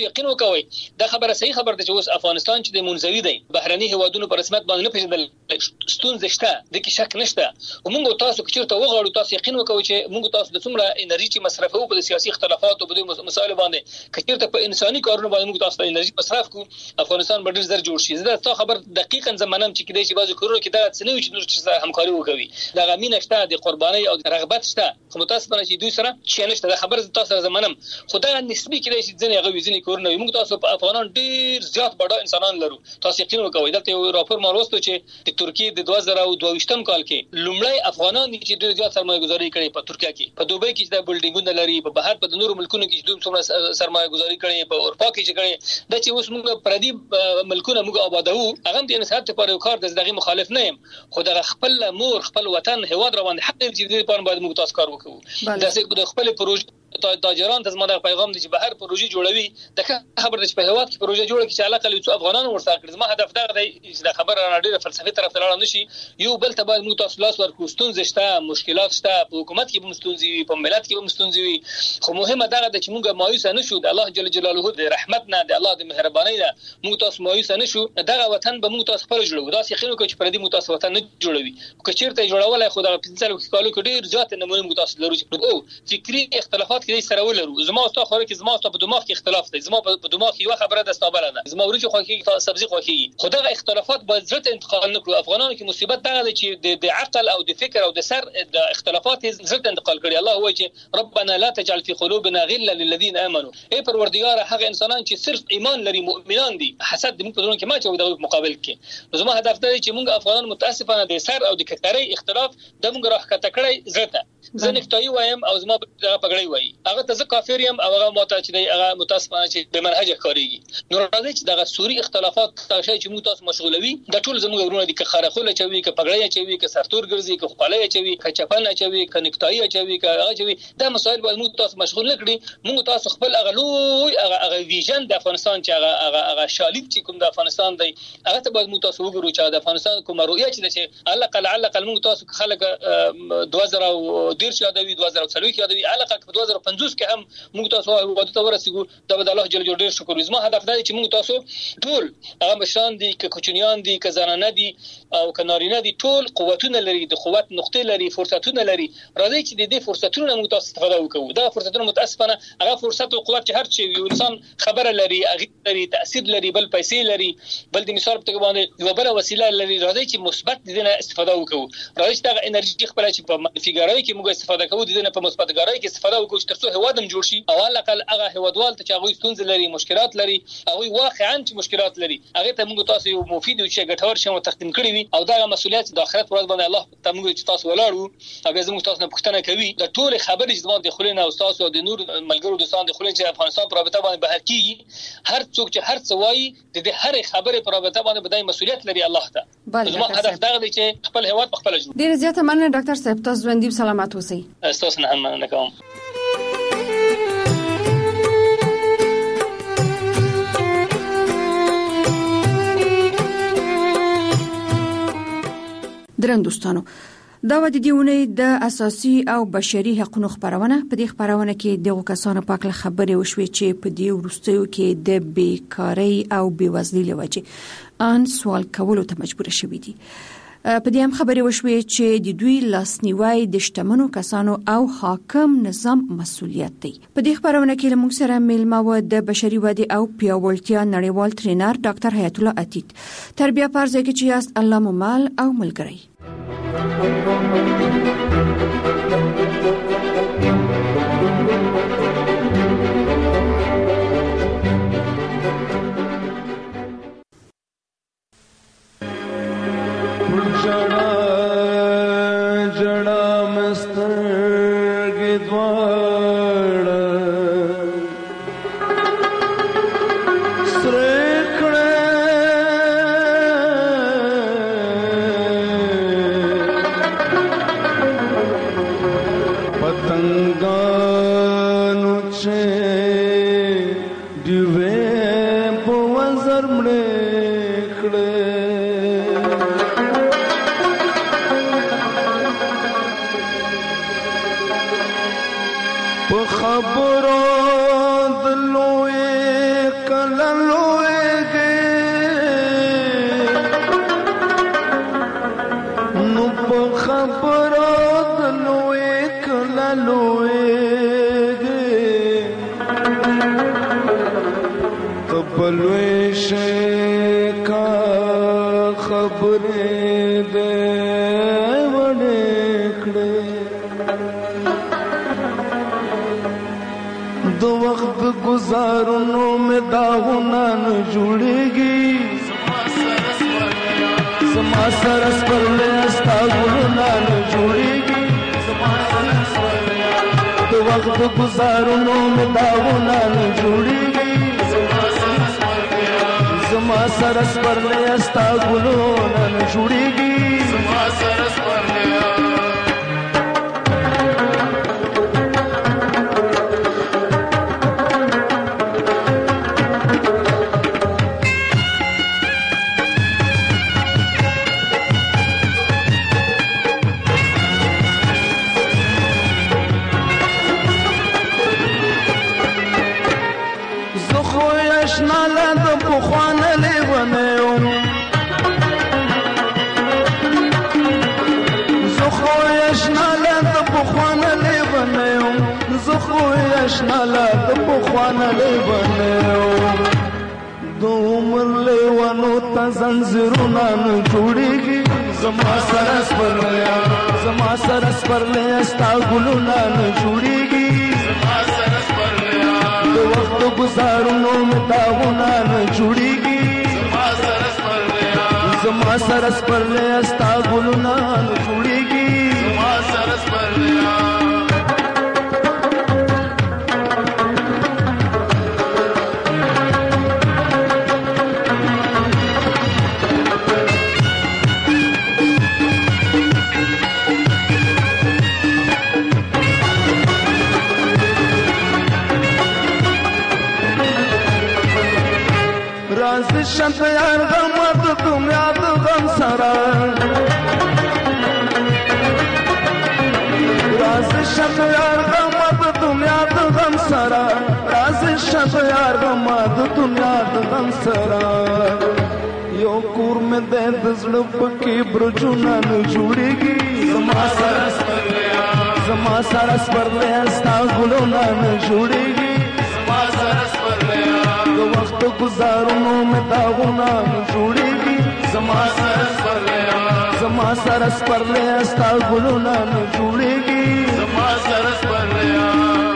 یقین وکوي دا خبره صحیح خبره ده چې اوس افغانستان چې د منزوي دی بهرني هوادونو په رسمیت باندې نه پیژندل ستونزې شته د کې شک نشته او موږ تاسو چې چیرته وغواړو تاسو یقین وکوي چې موږ تاسو د څومره انرژي چې مصرفو په سیاسي اختلافاتو په دې مسایلو باندې کچیرته په انساني کارونو باندې موږ تاسو انرژي مصرف کو افغانستان به ډیر زر جوړ شي زه تاسو خبر دقیقاً زمانم چې کېدای شي بعضو کورونو کې دا څنګه چې نور چې همکاري وکوي دا غمینه شته د قرباني او رغبت شته خو متاسفانه چې دوی سره چې نشته دا خبر تاسو زمانم خدای نسبی کېدای شي ځنې هغه وزنی کورونه موږ تاسو په افغانان ډیر زیات بڑا انسانان لرو تاسو یقین وکوي دا یو راپور مالوستو چې د ترکیه د 2022 کال کې لومړی افغانان چې ډیر زیات سرمایه گذاري کړې په ترکیه کې په دوبۍ کې د بلډینګونو لري په بهر په نورو ملکونو کې چې دوی څومره سرمایه گذاري کړې په اروپا کې چې کړې دا چې اوس موږ پردي ملکونه موږ آبادو هغه د انسان ته پر کار دغه مخالف نه يم خو د خپل مور خپل وطن هواد روان حق دې دې په باندې موږ تاسو کار وکړو دا خپل پروژه تاجران ته زموږ پیغام دی چې بهر پروژې جوړوي د خبر د په هواد کې پروژه جوړه کې چې علاقه لې افغانانو ورسره کړی زما هدف دا دی چې د خبر را ډیره فلسفي طرف ته لاړ نشي یو بل ته باید موږ تاسو لاس ورکو ستونزې شته مشکلات شته په حکومت کې به ستونزې په ملت کې به ستونزې خو مهمه دا ده چې موږ مایوس نه شو د الله جل جلاله د رحمت نه د الله د مهرباني نه موږ تاسو مایوس نه شو دغه وطن به موږ تاسو خپل جوړو دا یقین کوي چې پردي موږ تاسو وطن نه جوړوي که چیرته جوړولای خو د 15 کالو کې ډیر زیات نمونه موږ تاسو لرو چې او فکری اختلافات کې سره ولرو زما او تاسو خو کې زما او تاسو په دماغ کې اختلاف دی زما په دماغ کې یو خبره د استابله ده زما ورته خو کې سبزي خو کې خدای اختلافات باید زړه انتقال نکړو افغانانو کې مصیبت دا ده چې د عقل او د فکر او د سر د اختلافات زړه انتقال کړي الله هو چې ربنا لا تجعل في قلوبنا غلا للذين امنوا اي پروردگار هغه انسانان چې صرف ایمان لري مؤمنان دي حسد موږ په دونه کې ما چې د مقابل کې زما هدف دا چې موږ افغانان متاسفانه د سر او د ککرۍ اختلاف د موږ راخته کړی زړه زه نکتای وایم او زما پګړی وای هغه ته زه کافر یم او هغه ماته چې دی هغه متاسفانه چې به منهج کاریږي نو راځي چې دغه سوري اختلافات تاسو چې موږ تاسو مشغولوي د ټول زموږ ورونه دي که خرخوله چوي که پګړی چوي که سرتور ګرځي که خپلای چوي که چپن چوي که نکتای چوي که هغه چوي دا مسائل باید موږ تاسو مشغول نکړي موږ تاسو خپل اغلوی هغه ویژن د افغانستان چې هغه شالید چې کوم د افغانستان دی هغه ته باید موږ تاسو وګورو چې د افغانستان کوم رؤیه چې علقه موږ تاسو خلک 2010 یادوي 2040 یادوي علقه په 2050 کې هم موږ تاسو وعده ته ورسېږو دا به الله جل جلاله شکر زما هدف دا چې موږ تاسو ټول هغه مشران دي که کوچنیان دي که زنانه دي او که نارینه دي ټول قوتونه لري د قوت نقطې لري فرصتونه لري راځي چې د دې فرصتونو موږ تاسو استفاده وکړو دا فرصتونه متاسفانه هغه فرصت او قوت چې هر چی یو انسان خبره لري هغه لري تاثیر لري بل پیسې لري بل د مثال په باندې یو بل وسیله لري راځي چې مثبت دې استفاده وکړو راځي چې دا انرژي خپل چې په منفي ګرای کې موږ استفاده کوو دې نه په مثبت ګرای کې استفاده وکړو چې ترڅو هوادم جوړ شي او الاقل هغه هوادوال ته چې هغه ستونزې لري مشکلات لري هغه واقعا چې مشکلات لري هغه ته موږ تاسو یو مفید او چې ګټور شوم تقدیم کړی وي او دا مسؤلیت د آخرت ورځ باندې الله ته موږ چې تاسو ولاړو هغه زموږ تاسو نه پوښتنه کوي د ټول خبرې چې زموږ د خلینو او تاسو د نور ملګرو دوستان د خلینو چې افغانستان پر رابطه باندې بهر کیږي هر څوک چې هر څه وایي د هر خبرې پر رابطه باندې بدای مسؤلیت لري الله ته زموږ هدف دا دی چې خپل هیواد په خپل جوړ ډیر زیاته مننه ډاکټر صاحب تاسو ژوندۍ سلامات اوسئ تاسو نه هم مننه کوم درن دوستانو دا و د دیونې د اساسي او بشري حقوقو خبرونه په دې خبرونه کې دغه کسانو په اړه خبرې وشوي چې په دې ورستیو کې د بیکاری او بیوزلۍ لوجه ان سوال کولو ته مجبور شوي دي په دې هم خبرې وشوي چې د دوی لاسنیوي د شتمنو کسانو او حاکم نظام مسولیت دی په دې خبرونه کې موږ سره میلمه و د بشري ودې او پیاوړتیا نړیوال ټرینر ډاکټر حیات الله عتیق تربیه پرځه کې چې یاست الله ممال او ملګری خبرو دلوي کلا لويږي تبلوي شي کا خبره دې وړې کړې دو وخت گزارونو میں داغونه نه جوړيږي زما سرس پر لستا ګلونه نه جوړيږي دو وخت گزارونو میں داغونه نه جوړيږي زما سرس پر لستا ګلونه نه جوړيږي زما سرس پر شنالا د پخوانه لیوانو دو عمر لیوانو تا زنزیرونه نه جوړیږي زما سرس پر لیا ستا ګلونه نه جوړیږي د وخت گزارونو مې داغونه نه جوړیږي زما سرس پر لیا ستا ګلونه نه جوړیږي شنت یار غمت تم یاد غم سرا راز شنت یار غمت تم یاد غم سرا راز شنت یار غمت تم یاد غم سرا یو کور میں دے دزړ پکې برجونه نه جوړيږي زما سرس پر لیا ستا ګلونه نه جوړيږي وقت گزارونو میں داغونه جوړيږي زما سرس پر لیا ستا ګلونه نه جوړيږي زما سرس پر لیا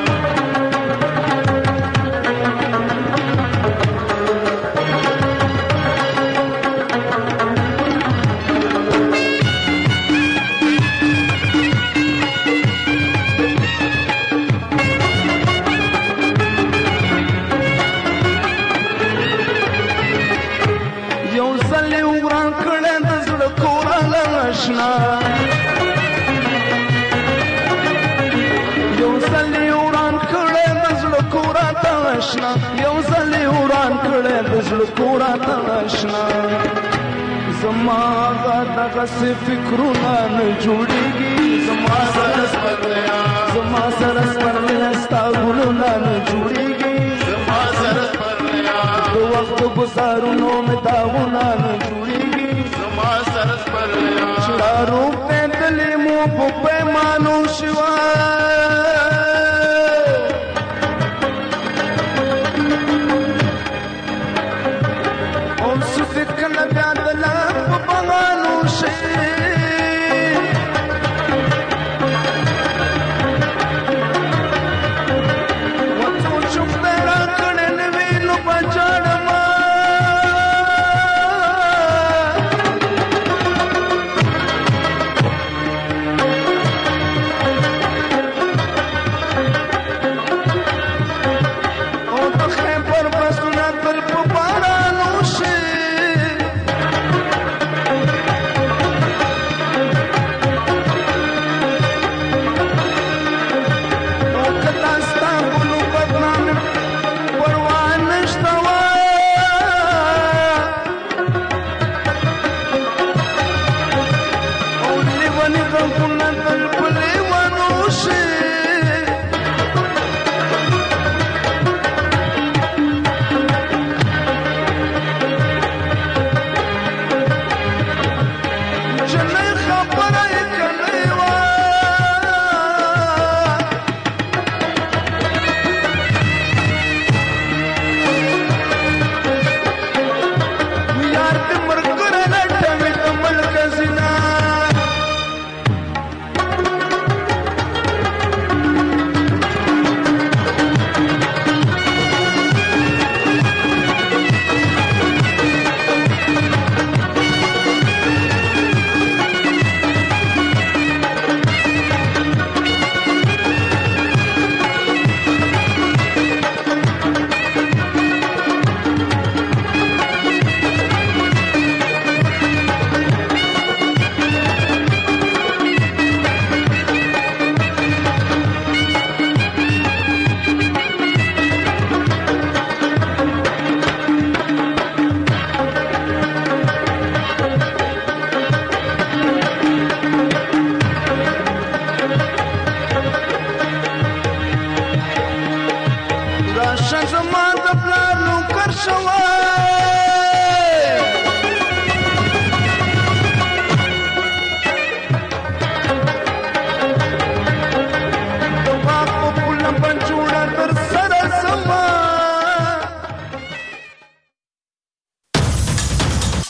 یو ځلې وران کړې د زړه کورا تاشنا زما دغسې فکرونه نه جوړېږي زما سرس پر لیا ستا ګلونه نه جوړېږي د وخت گزارونو مې داغونه نه جوړېږي چړارو پیدلې مو په پیمانو شوه کله بیا